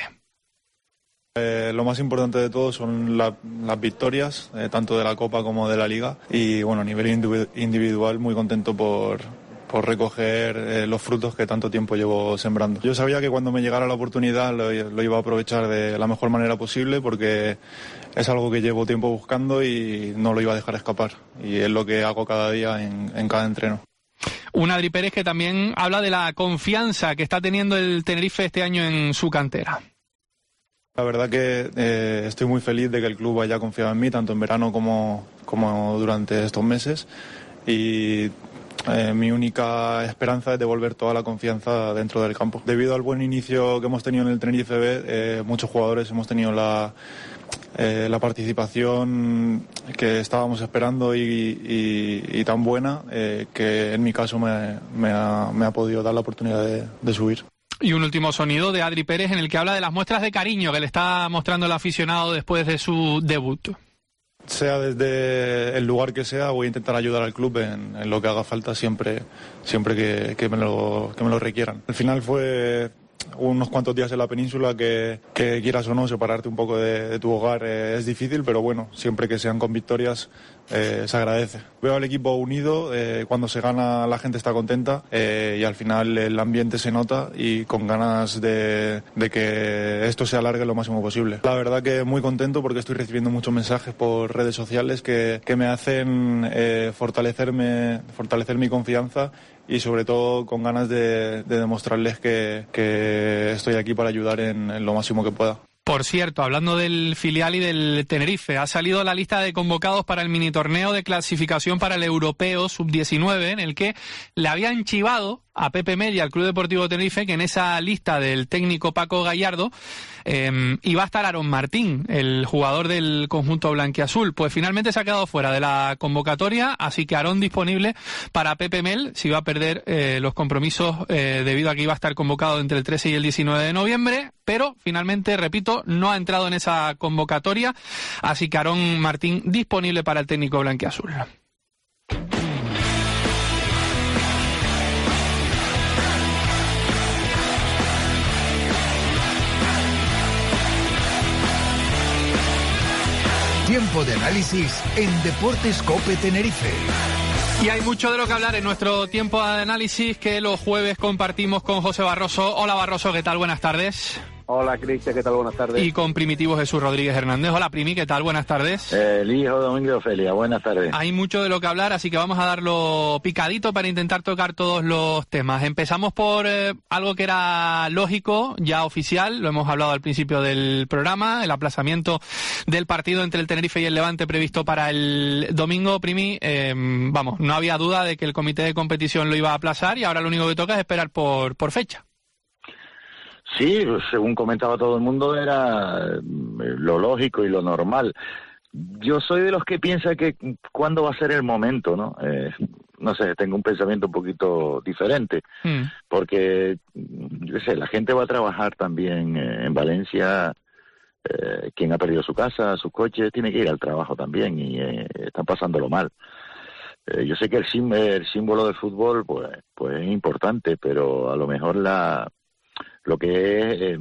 Lo más importante de todo son las victorias, tanto de la Copa como de la Liga, y bueno, a nivel individual muy contento por recoger los frutos que tanto tiempo llevo sembrando. Yo sabía que cuando me llegara la oportunidad lo iba a aprovechar de la mejor manera posible, porque es algo que llevo tiempo buscando y no lo iba a dejar escapar, y es lo que hago cada día en cada entreno. Un Adri Pérez que también habla de la confianza que está teniendo el Tenerife este año en su cantera. La verdad que estoy muy feliz de que el club haya confiado en mí, tanto en verano como durante estos meses, y mi única esperanza es devolver toda la confianza dentro del campo. Debido al buen inicio que hemos tenido en el Tenerife B, muchos jugadores hemos tenido la participación que estábamos esperando y tan buena que en mi caso me ha podido dar la oportunidad de subir. Y un último sonido de Adri Pérez en el que habla de las muestras de cariño que le está mostrando el aficionado después de su debut. Sea desde el lugar que sea, voy a intentar ayudar al club en lo que haga falta siempre que me lo requieran. Al final fue unos cuantos días en la península que quieras o no, separarte un poco de tu hogar es difícil, pero bueno, siempre que sean con victorias se agradece. Veo al equipo unido, cuando se gana la gente está contenta y al final el ambiente se nota y con ganas de que esto se alargue lo máximo posible. La verdad que muy contento porque estoy recibiendo muchos mensajes por redes sociales que me hacen fortalecer mi confianza, y sobre todo con ganas de demostrarles que estoy aquí para ayudar en lo máximo que pueda. Por cierto, hablando del filial y del Tenerife, ha salido la lista de convocados para el mini torneo de clasificación para el Europeo Sub-19, en el que le habían chivado a Pepe Media, al Club Deportivo Tenerife, que en esa lista del técnico Paco Gallardo iba a estar Aarón Martín, el jugador del conjunto blanquiazul. Pues finalmente se ha quedado fuera de la convocatoria, así que Aarón disponible para Pepe Mel, si va a perder los compromisos debido a que iba a estar convocado entre el 13 y el 19 de noviembre, pero finalmente, repito, no ha entrado en esa convocatoria, así que Aarón Martín disponible para el técnico blanquiazul. Tiempo de análisis en Deportes COPE Tenerife. Y hay mucho de lo que hablar en nuestro tiempo de análisis que los jueves compartimos con José Barroso. Hola Barroso, ¿qué tal? Buenas tardes. Hola Cristian, ¿qué tal? Buenas tardes. Y con Primitivo Jesús Rodríguez Hernández. Hola Primi, ¿qué tal? Buenas tardes. El hijo de Domingo Ofelia, buenas tardes. Hay mucho de lo que hablar, así que vamos a darlo picadito para intentar tocar todos los temas. Empezamos por algo que era lógico, ya oficial, lo hemos hablado al principio del programa, el aplazamiento del partido entre el Tenerife y el Levante previsto para el domingo. Primi, no había duda de que el comité de competición lo iba a aplazar y ahora lo único que toca es esperar por fecha. Sí, según comentaba todo el mundo, era lo lógico y lo normal. Yo soy de los que piensa que cuándo va a ser el momento, ¿no? No sé, tengo un pensamiento un poquito diferente, porque, yo sé, la gente va a trabajar también en Valencia. Quien ha perdido su casa, sus coches, tiene que ir al trabajo también y están pasándolo mal. Yo sé que el símbolo del fútbol pues es importante, pero a lo mejor lo que es,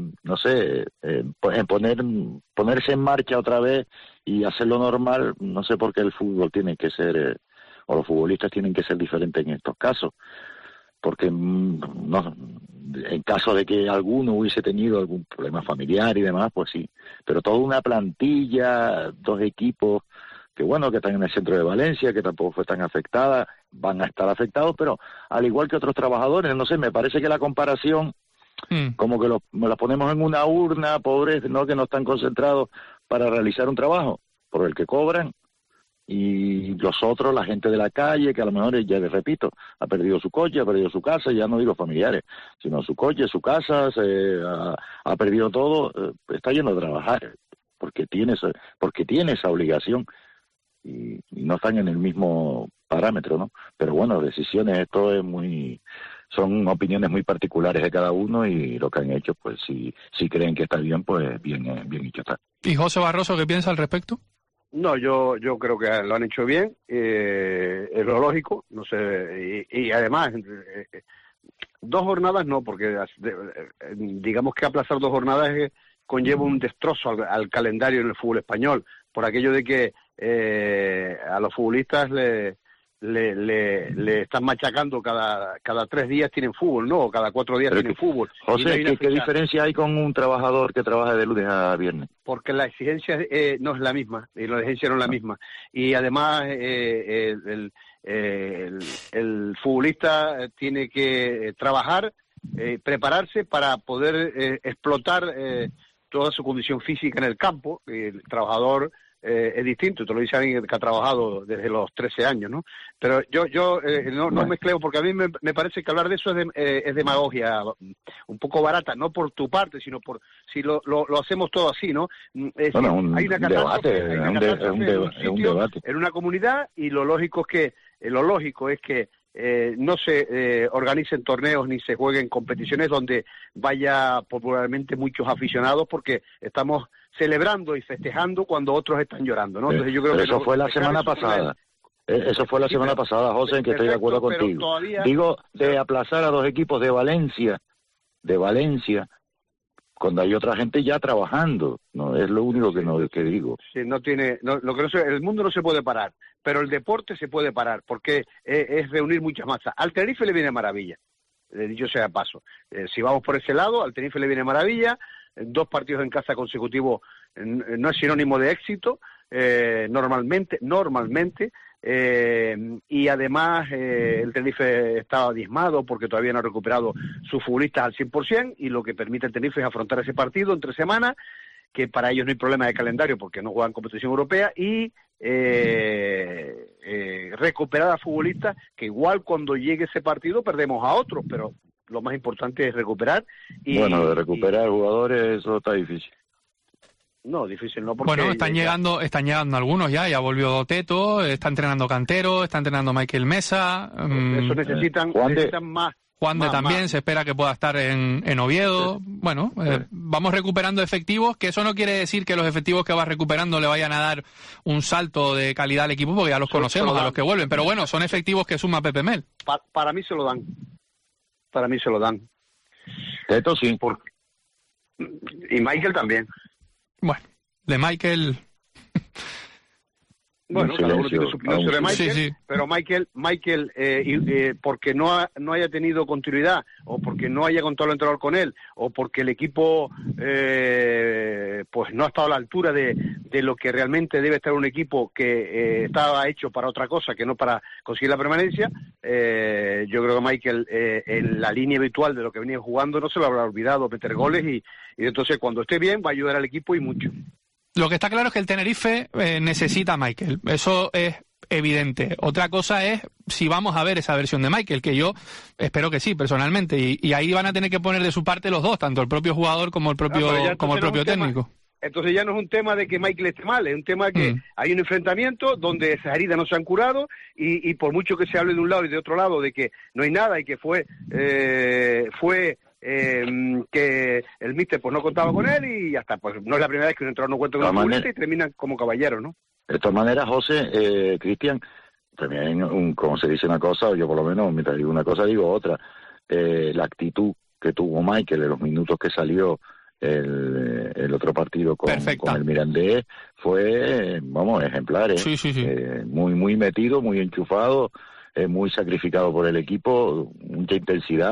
ponerse en marcha otra vez y hacerlo normal, no sé por qué el fútbol tiene que ser, o los futbolistas tienen que ser diferentes en estos casos, porque no en caso de que alguno hubiese tenido algún problema familiar y demás, pues sí. Pero toda una plantilla, 2 equipos que bueno, que están en el centro de Valencia, que tampoco fue tan afectada, van a estar afectados, pero al igual que otros trabajadores, no sé, me parece que la comparación, como que me la ponemos en una urna, pobres, ¿no? Que no están concentrados para realizar un trabajo por el que cobran, y los otros, la gente de la calle, que a lo mejor, ya les repito, ha perdido su coche, ha perdido su casa, ya no digo familiares, sino su coche, su casa, ha perdido todo, está yendo a trabajar, porque tiene esa obligación, y no están en el mismo parámetro, ¿no? Pero bueno, decisiones, esto es son opiniones muy particulares de cada uno, y lo que han hecho, pues si creen que está bien, pues bien hecho está. ¿Y José Barroso qué piensa al respecto? No, yo creo que lo han hecho bien, es lo lógico, no sé, y además 2 jornadas no, porque digamos que aplazar 2 jornadas conlleva un destrozo al calendario en el fútbol español, por aquello de que a los futbolistas le están machacando cada 3 días tienen fútbol, ¿no? O cada 4 días tienen fútbol. José, ¿qué diferencia hay con un trabajador que trabaja de lunes a viernes? Porque la exigencia no es la misma, y la exigencia no es la misma. Y además el futbolista tiene que trabajar, prepararse para poder explotar toda su condición física en el campo. El trabajador es distinto, te lo dice alguien que ha trabajado desde los 13 años, ¿no? Pero yo no mezcleo, porque a mí me parece que hablar de eso es demagogia un poco barata, no por tu parte, sino por si lo hacemos todo así, ¿no? Hay una catástrofe, un debate en una comunidad, y lo lógico es que no se organicen torneos ni se jueguen competiciones donde vaya popularmente muchos aficionados, porque estamos celebrando y festejando cuando otros están llorando, ¿no? Entonces yo creo que eso fue la semana pasada. Eso fue la semana pasada, José, en que estoy de acuerdo contigo. Todavía... Digo, de aplazar a 2 equipos de Valencia, cuando hay otra gente ya trabajando, no es lo único que digo. Sí, el mundo no se puede parar, pero el deporte se puede parar, porque es reunir muchas masas. Al Tenerife le viene maravilla, dicho sea paso. Si vamos por ese lado, al Tenerife le viene maravilla. 2 partidos en casa consecutivos no es sinónimo de éxito, normalmente, y además el Tenerife estaba diezmado porque todavía no ha recuperado sus futbolistas al 100%, y lo que permite el Tenerife es afrontar ese partido entre semanas, que para ellos no hay problema de calendario porque no juegan competición europea, y recuperar a futbolistas que igual cuando llegue ese partido perdemos a otros, pero lo más importante es recuperar. De recuperar jugadores, eso está difícil. No, difícil no, porque... Bueno, están llegando algunos ya volvió Teto, está entrenando Cantero, está entrenando Michael Mesa. Eso necesitan más. Juan de también se espera que pueda estar en Oviedo. Sí. Bueno, vamos recuperando efectivos, que eso no quiere decir que los efectivos que vas recuperando le vayan a dar un salto de calidad al equipo, porque ya los conocemos, a los que vuelven. Pero bueno, son efectivos que suma Pepe Mel. Para mí se lo dan. Esto sí. Y Michael también. Bueno, de Michael... Bueno, cada uno tiene su opinión sobre Michael, pero Michael porque no haya tenido continuidad, o porque no haya contado el entrenador con él, o porque el equipo pues no ha estado a la altura de lo que realmente debe estar un equipo que estaba hecho para otra cosa que no para conseguir la permanencia, yo creo que Michael en la línea habitual de lo que venía jugando no se lo habrá olvidado meter goles, y entonces cuando esté bien va a ayudar al equipo y mucho. Lo que está claro es que el Tenerife necesita a Michael, eso es evidente. Otra cosa es si vamos a ver esa versión de Michael, que yo espero que sí, personalmente, y ahí van a tener que poner de su parte los dos, tanto el propio jugador como el propio técnico. Entonces ya no es un tema de que Michael esté mal, es un tema que hay un enfrentamiento donde esas heridas no se han curado, y por mucho que se hable de un lado y de otro lado de que no hay nada y que fue que el míster pues no contaba con él, y ya está, pues no es la primera vez que un entrenador no cuenta con un futbolista y terminan como caballeros, ¿no? De todas maneras, José, Cristian, también como se dice una cosa, o yo por lo menos mientras digo una cosa digo otra, la actitud que tuvo Michael en los minutos que salió el otro partido con el Mirandés fue, ejemplar, sí. Muy metido, muy enchufado, muy sacrificado por el equipo, mucha intensidad,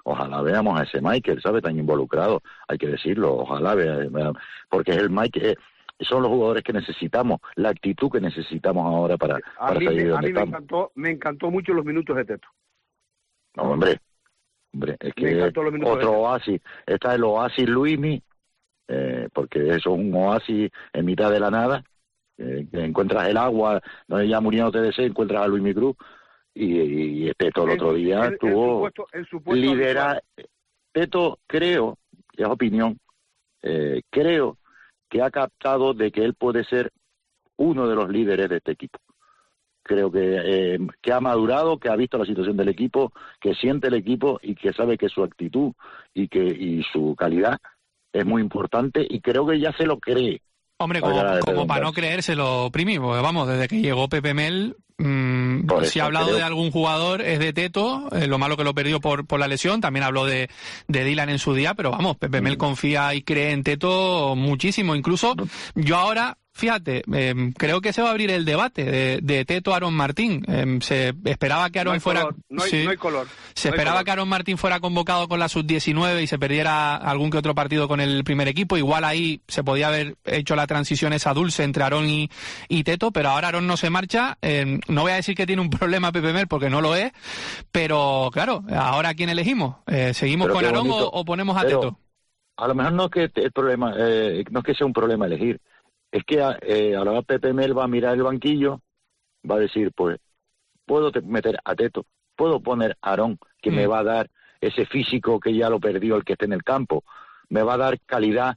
ojalá veamos a ese Michael, ¿sabe? Tan involucrado, hay que decirlo, ojalá porque es el Michael, son los jugadores que necesitamos, la actitud que necesitamos ahora para salir de donde estamos. Me encantó mucho los minutos de Teto. No, hombre, es que otro oasis, está el oasis Luismi, porque eso es un oasis en mitad de la nada, encuentras el agua, donde ya muriéndote de sed, encuentras a Luismi Cruz, y Teto el otro día tuvo liderar. Teto, creo, es opinión, creo que ha captado de que él puede ser uno de los líderes de este equipo. Creo que ha madurado, que ha visto la situación del equipo, que siente el equipo y que sabe que su actitud y su calidad es muy importante, y creo que ya se lo cree. Hombre, como para no creérselo, Primi, porque vamos, desde que llegó Pepe Mel, si ha hablado de algún jugador es de Teto, lo malo que lo perdió por la lesión, también habló de Dylan en su día, pero vamos, Pepe Mel confía y cree en Teto muchísimo. Incluso yo ahora, fíjate, creo que se va a abrir el debate de Teto Aaron Martín. Se esperaba que Aaron fuera... No hay color. Se esperaba que Aaron Martín fuera convocado con la sub-19 y se perdiera algún que otro partido con el primer equipo. Igual ahí se podía haber hecho la transición esa dulce entre Aaron y Teto, pero ahora Aaron no se marcha. No voy a decir que tiene un problema Pepe Mel, porque no lo es, pero claro, ahora ¿a quién elegimos? ¿Seguimos con Aaron o ponemos a Teto? A lo mejor no es que el problema, no es que sea un problema elegir. Es que a la hora Pepe Mel va a mirar el banquillo, va a decir, pues, puedo meter a Teto, puedo poner a Aarón, que me va a dar ese físico que ya lo perdió el que esté en el campo, me va a dar calidad,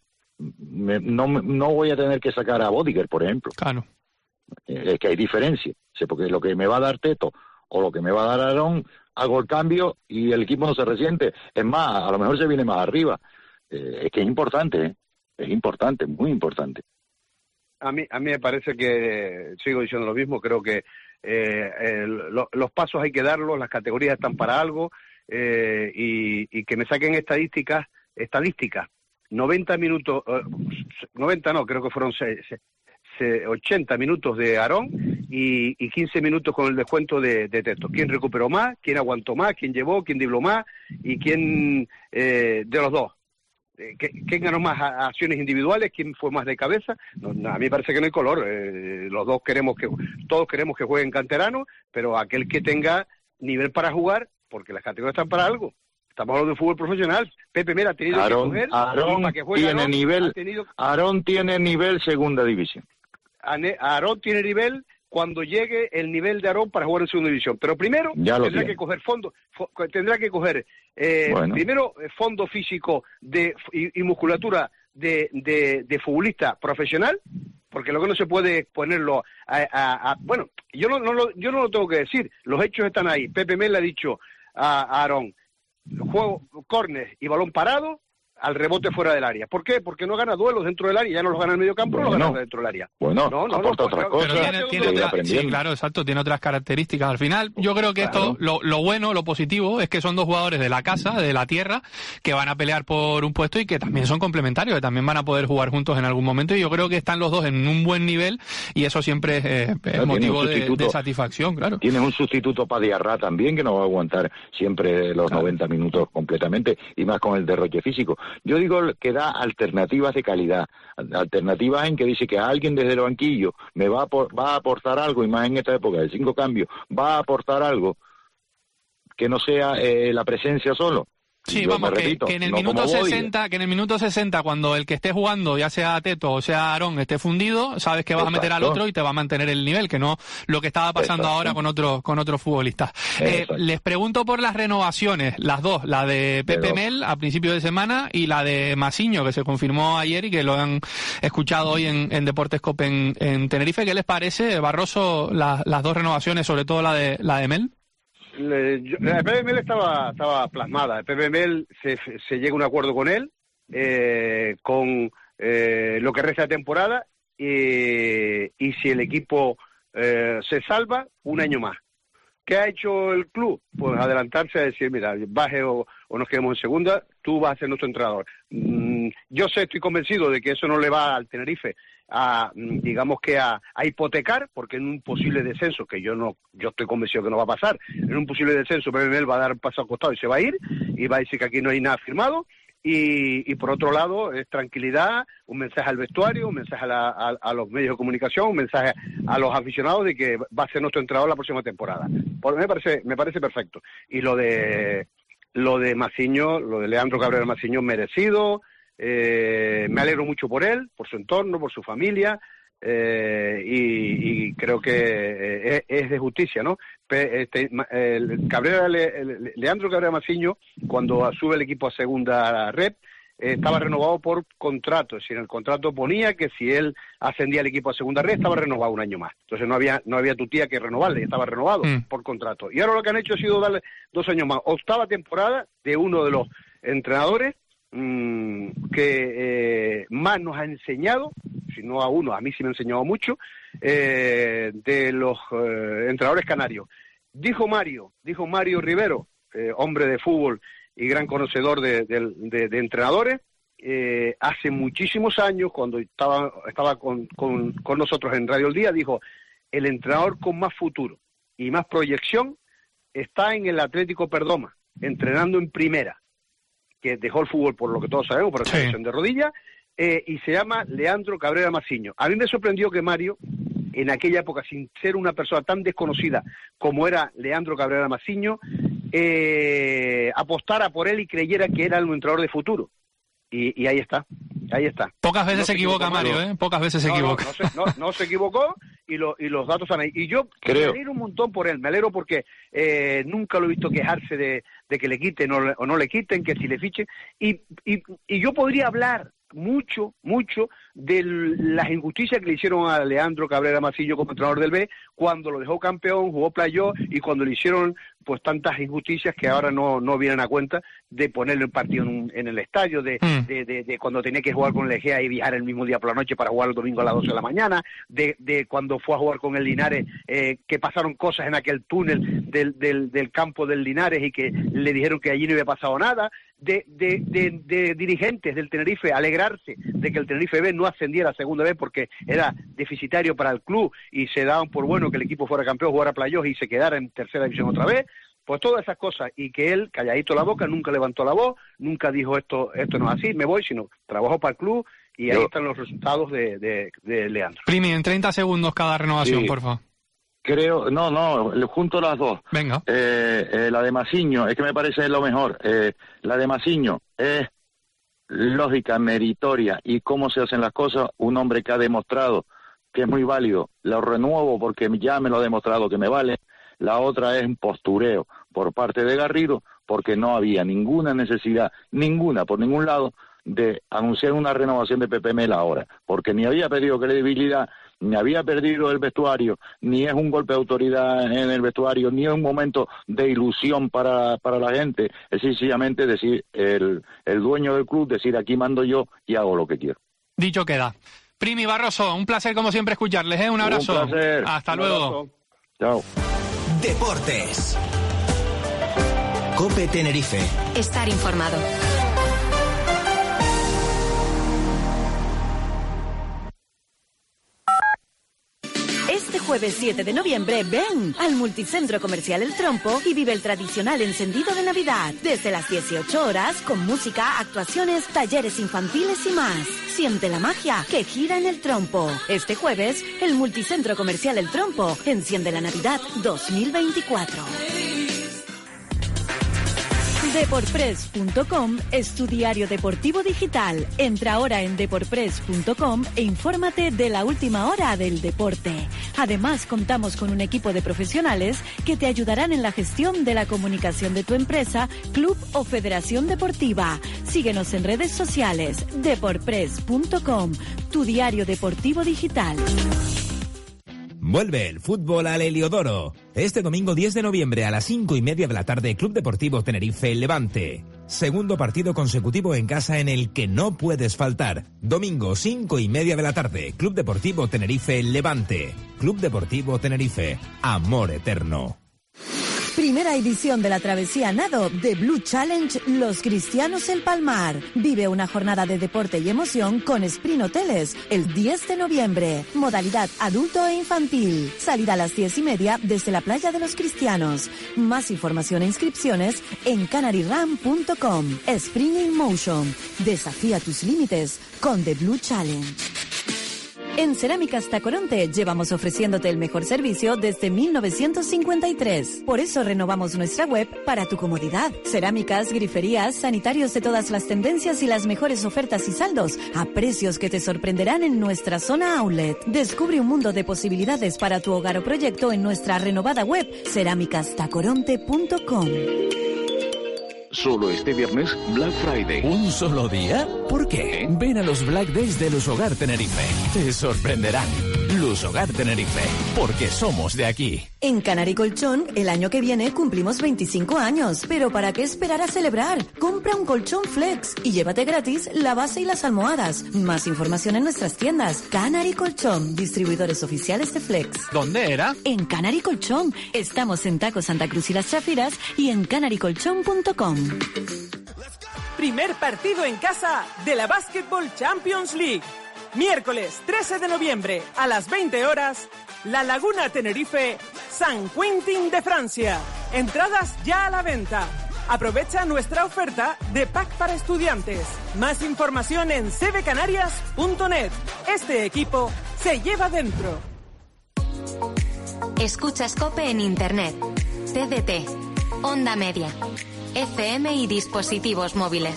no voy a tener que sacar a Bodiger, por ejemplo. Claro. Es que hay diferencia, porque lo que me va a dar Teto o lo que me va a dar Aarón, hago el cambio y el equipo no se resiente. Es más, a lo mejor se viene más arriba. Es que es importante, es importante, muy importante. A mí me parece que, sigo diciendo lo mismo, creo que los pasos hay que darlos, las categorías están para algo, y que me saquen estadísticas, 90 minutos, 90 no, creo que fueron 80 minutos de Aarón y 15 minutos con el descuento de Teto. ¿Quién recuperó más? ¿Quién aguantó más? ¿Quién llevó? ¿Quién dribló más? ¿Y quién de los dos? ¿Quién ganó más acciones individuales? ¿Quién fue más de cabeza? No, a mí me parece que no hay color. Todos queremos que jueguen canteranos, pero aquel que tenga nivel para jugar, porque las categorías están para algo. Estamos hablando de fútbol profesional. Pepe Mel ha tenido que coger Aarón que juegue tiene nivel. Aarón tiene nivel segunda división. Aarón tiene nivel cuando llegue el nivel de Aarón para jugar en segunda división. Pero primero tendrá que coger primero fondo físico y musculatura de futbolista profesional, porque lo que no se puede es ponerlo bueno, yo no lo tengo que decir, los hechos están ahí. Pepe Mel le ha dicho a Aarón, juego córner y balón parado al rebote fuera del área. ¿Por qué? Porque no gana duelos dentro del área, ya no los gana en el medio campo, no los gana dentro del área. Bueno, aporta otras cosas. Sí, claro, exacto, tiene otras características. Al final, yo creo que esto, lo bueno, lo positivo, es que son dos jugadores de la casa, de la tierra, que van a pelear por un puesto y que también son complementarios, que también van a poder jugar juntos en algún momento, y yo creo que están los dos en un buen nivel, y eso siempre es motivo de satisfacción, claro. Tienes un sustituto para Diarra también, que no va a aguantar siempre los 90 minutos completamente, y más con el derroche físico. Yo digo que da alternativas de calidad, alternativas en que dice que alguien desde el banquillo me va a aportar algo, y más en esta época de 5 cambios, va a aportar algo que no sea la presencia solo. Sí, vamos, que en el minuto 60, cuando el que esté jugando, ya sea Teto o sea Aarón, esté fundido, sabes que vas a meter al otro y te va a mantener el nivel, que no lo que estaba pasando ahora con otros futbolistas. Les pregunto por las renovaciones, las dos, la de Pepe Mel a principio de semana y la de Masiño, que se confirmó ayer y que lo han escuchado hoy en Deportes Cope en Tenerife. ¿Qué les parece, Barroso, las dos renovaciones, sobre todo la de Mel? La Pepe Mel estaba plasmada. El Pepe Mel se llega a un acuerdo con él, con lo que resta de temporada, y si el equipo se salva, un año más. ¿Qué ha hecho el club? Pues adelantarse a decir, mira, baje o nos quedemos en segunda, tú vas a ser nuestro entrenador. Yo estoy convencido de que eso no le va al Tenerife a hipotecar, porque en un posible descenso, que yo estoy convencido que no va a pasar, en un posible descenso Pepe Mel va a dar un paso al costado y se va a ir, y va a decir que aquí no hay nada firmado. Y por otro lado, es tranquilidad, un mensaje al vestuario, un mensaje a los medios de comunicación, un mensaje a los aficionados de que va a ser nuestro entrenador la próxima temporada. Me parece perfecto. Y lo de Maciño, lo de Leandro Cabrera Maciño, merecido. Me alegro mucho por él, por su entorno, por su familia. Y creo que es de justicia, ¿no? Leandro Cabrera Maciño, cuando sube el equipo a segunda rep, estaba renovado por contrato, es decir, en el contrato ponía que si él ascendía al equipo a segunda red estaba renovado un año más, entonces no había tutía que renovarle, estaba renovado por contrato, y ahora lo que han hecho ha sido darle 2 años más, 8ª temporada de uno de los entrenadores que más nos ha enseñado, si no a uno, a mí sí me ha enseñado mucho, de los entrenadores canarios. Dijo Mario Rivero, hombre de fútbol y gran conocedor de entrenadores, hace muchísimos años, cuando estaba con nosotros en Radio El Día, dijo, el entrenador con más futuro y más proyección está en el Atlético Perdoma, entrenando en primera, que dejó el fútbol por lo que todos sabemos, por la lesión de rodilla, y se llama Leandro Cabrera Maciño. A mí me sorprendió que Mario, en aquella época, sin ser una persona tan desconocida como era Leandro Cabrera Maciño, apostara por él y creyera que era un entrenador de futuro. Y ahí está. Pocas veces se equivoca Mario, Pocas veces se equivoca. No se equivocó y los datos están ahí. Y yo me alegro un montón por él, me alegro porque nunca lo he visto quejarse de que le quiten o no le quiten, que si le fichen. Y yo podría hablar mucho de las injusticias que le hicieron a Leandro Cabrera Maciño como entrenador del B, cuando lo dejó campeón, jugó playoff, y cuando le hicieron pues tantas injusticias que ahora no vienen a cuenta, de ponerle un partido en el estadio, de cuando tenía que jugar con el Egea y viajar el mismo día por la noche para jugar el domingo a las 12 de la mañana, de cuando fue a jugar con el Linares, que pasaron cosas en aquel túnel del campo del Linares y que le dijeron que allí no había pasado nada, de dirigentes del Tenerife alegrarse de que el Tenerife B no ascendiera a segunda vez porque era deficitario para el club y se daban por bueno que el equipo fuera campeón, jugara playoff y se quedara en tercera división otra vez. Pues todas esas cosas, y que él, calladito la boca, nunca levantó la voz, nunca dijo esto no es así, me voy, sino trabajó para el club, y ahí están los resultados de Leandro. Primi, en 30 segundos cada renovación, por favor. Creo, junto las dos. Venga. La de Maciño, es que me parece lo mejor. La de Maciño es lógica, meritoria, y cómo se hacen las cosas, un hombre que ha demostrado que es muy válido, lo renuevo porque ya me lo ha demostrado que me vale. La otra es un postureo por parte de Garrido, porque no había ninguna necesidad, por ningún lado, de anunciar una renovación de Pepe Mel ahora, porque ni había perdido credibilidad, ni había perdido el vestuario, ni es un golpe de autoridad en el vestuario, ni es un momento de ilusión para la gente, es sencillamente decir, el dueño del club, decir aquí mando yo y hago lo que quiero. Dicho queda. Primi, Barroso, un placer como siempre escucharles, un abrazo. Un placer. Hasta luego. Chao. Deportes. COPE Tenerife. Estar informado. Este jueves 7 de noviembre, ven al Multicentro Comercial El Trompo y vive el tradicional encendido de Navidad. Desde las 18 horas, con música, actuaciones, talleres infantiles y más. Siente la magia que gira en El Trompo. Este jueves, el Multicentro Comercial El Trompo enciende la Navidad 2024. Deporpress.com es tu diario deportivo digital. Entra ahora en deporpress.com e infórmate de la última hora del deporte. Además, contamos con un equipo de profesionales que te ayudarán en la gestión de la comunicación de tu empresa, club o federación deportiva. Síguenos en redes sociales. Deporpress.com, tu diario deportivo digital. Vuelve el fútbol al Heliodoro. Este domingo 10 de noviembre a las 5:30 de la tarde, Club Deportivo Tenerife Levante. Segundo partido consecutivo en casa en el que no puedes faltar. Domingo 5:30 de la tarde, Club Deportivo Tenerife Levante. Club Deportivo Tenerife, amor eterno. Primera edición de la travesía nado de Blue Challenge Los Cristianos El Palmar. Vive una jornada de deporte y emoción con Sprint Hoteles el 10 de noviembre. Modalidad adulto e infantil. Salida a las 10:30 desde la playa de Los Cristianos. Más información e inscripciones en canaryram.com. Sprint in Motion. Desafía tus límites con The Blue Challenge. En Cerámicas Tacoronte llevamos ofreciéndote el mejor servicio desde 1953. Por eso renovamos nuestra web para tu comodidad. Cerámicas, griferías, sanitarios de todas las tendencias y las mejores ofertas y saldos a precios que te sorprenderán en nuestra zona outlet. Descubre un mundo de posibilidades para tu hogar o proyecto en nuestra renovada web cerámicastacoronte.com. Solo este viernes, Black Friday. ¿Un solo día? ¿Por qué? Ven a los Black Days de Lusogar Tenerife. Te sorprenderán. Lusogar Tenerife, porque somos de aquí. En Canary Colchón, el año que viene cumplimos 25 años. Pero ¿para qué esperar a celebrar? Compra un colchón Flex y llévate gratis la base y las almohadas. Más información en nuestras tiendas. Canary Colchón, distribuidores oficiales de Flex. ¿Dónde era? En Canary Colchón. Estamos en Taco Santa Cruz y Las Chafiras y en canarycolchón.com. Primer partido en casa de la Basketball Champions League. Miércoles 13 de noviembre a las 20 horas, La Laguna Tenerife, San Quentin de Francia. Entradas ya a la venta. Aprovecha nuestra oferta de pack para estudiantes. Más información en cbcanarias.net. Este equipo se lleva dentro. Escuchas COPE en Internet, TDT, Onda Media, FM y dispositivos móviles.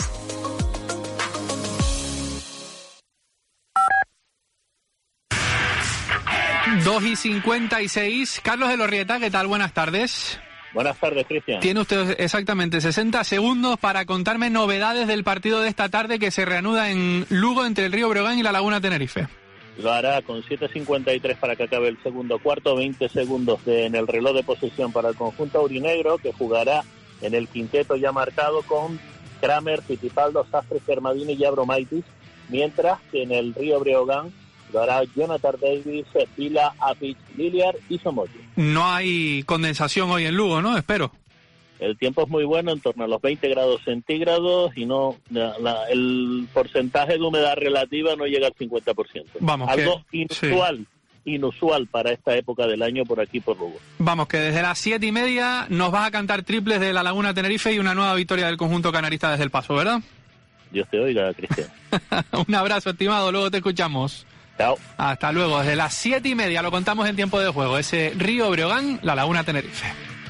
Dos y 56. Carlos de Lorrieta, ¿qué tal? Buenas tardes. Buenas tardes, Cristian. Tiene usted exactamente 60 segundos para contarme novedades del partido de esta tarde que se reanuda en Lugo entre el Río Breogán y la Laguna Tenerife. Lo hará con 7:53 para que acabe el segundo cuarto, 20 segundos en el reloj de posesión para el conjunto aurinegro, que jugará en el quinteto ya marcado con Kramer, Fittipaldo, Sastre, Fermadini y Abromaitis, mientras que en el Río Breogán lo hará Jonathan Davis, Pila, Apich, Liliar y Somoyo. No hay condensación hoy en Lugo, ¿no? Espero. El tiempo es muy bueno, en torno a los 20 grados centígrados, y no el porcentaje de humedad relativa no llega al 50%. Vamos, algo inusual para esta época del año por aquí, por Lugo. Vamos, que desde las 7:30 nos vas a cantar triples de la Laguna Tenerife y una nueva victoria del conjunto canarista desde El Paso, ¿verdad? Dios te oiga, Cristian. Un abrazo, estimado, luego te escuchamos. Chao. Hasta luego. Desde las 7:30 lo contamos en tiempo de juego. Ese Río Breogán, la Laguna Tenerife.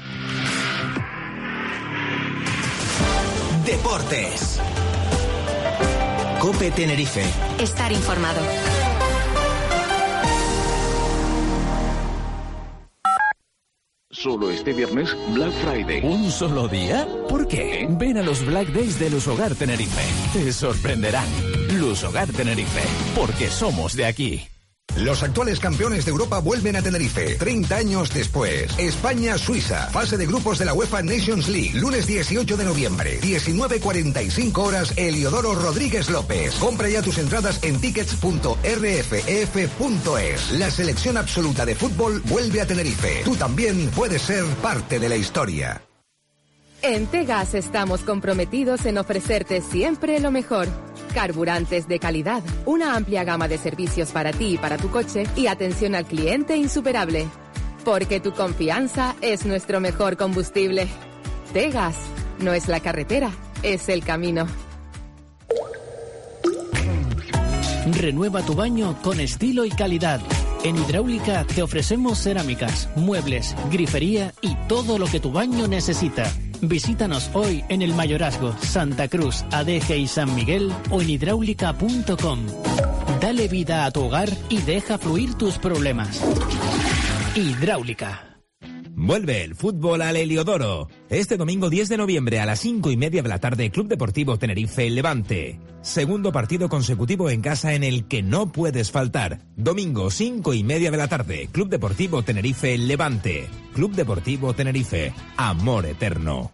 Deportes. COPE Tenerife. Estar informado. Solo este viernes, Black Friday. ¿Un solo día? ¿Por qué? Ven a los Black Days de Lusogar Tenerife. Te sorprenderán. Lusogar Tenerife, porque somos de aquí. Los actuales campeones de Europa vuelven a Tenerife, 30 años después. España-Suiza, fase de grupos de la UEFA Nations League, lunes 18 de noviembre, 19:45 horas, Heliodoro Rodríguez López. Compra ya tus entradas en tickets.rff.es. La selección absoluta de fútbol vuelve a Tenerife. Tú también puedes ser parte de la historia. En Tegas estamos comprometidos en ofrecerte siempre lo mejor. Carburantes de calidad, una amplia gama de servicios para ti y para tu coche y atención al cliente insuperable. Porque tu confianza es nuestro mejor combustible. Tegas, no es la carretera, es el camino. Renueva tu baño con estilo y calidad. En Hidráulica te ofrecemos cerámicas, muebles, grifería y todo lo que tu baño necesita. Visítanos hoy en el Mayorazgo, Santa Cruz, Adeje y San Miguel o en hidráulica.com. Dale vida a tu hogar y deja fluir tus problemas. Hidráulica. Vuelve el fútbol al Heliodoro. Este domingo 10 de noviembre a las 5:30 de la tarde, Club Deportivo Tenerife Levante. Segundo partido consecutivo en casa en el que no puedes faltar. Domingo 5:30 de la tarde, Club Deportivo Tenerife Levante. Club Deportivo Tenerife, amor eterno.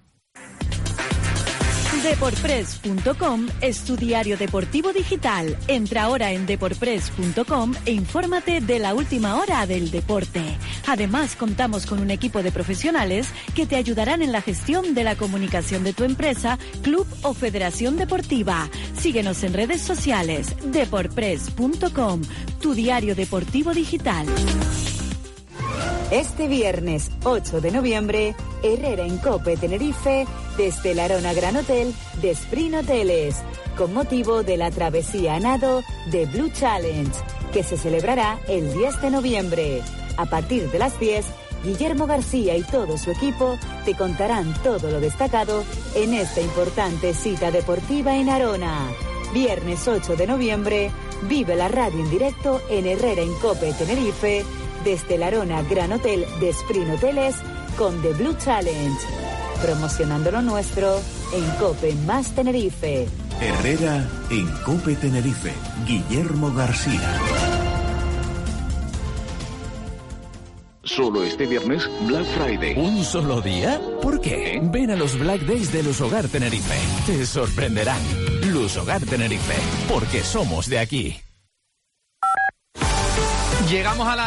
Deportpress.com es tu diario deportivo digital. Entra ahora en deportpress.com e infórmate de la última hora del deporte. Además, contamos con un equipo de profesionales que te ayudarán en la gestión de la comunicación de tu empresa, club o federación deportiva. Síguenos en redes sociales, deportpress.com, tu diario deportivo digital. Este viernes 8 de noviembre, Herrera en Cope Tenerife, desde el Arona Gran Hotel de Sprint Hoteles, con motivo de la travesía a nado de Blue Challenge, que se celebrará el 10 de noviembre. A partir de las 10, Guillermo García y todo su equipo te contarán todo lo destacado en esta importante cita deportiva en Arona. Viernes 8 de noviembre, vive la radio en directo en Herrera en Cope Tenerife, desde el Arona Gran Hotel de Sprint Hoteles con The Blue Challenge. Promocionando lo nuestro en Cope más Tenerife. Herrera en Cope Tenerife. Guillermo García. Solo este viernes, Black Friday. ¿Un solo día? ¿Por qué? Ven a los Black Days de Lusogar Tenerife. Te sorprenderán. Lusogar Tenerife, porque somos de aquí. Llegamos a la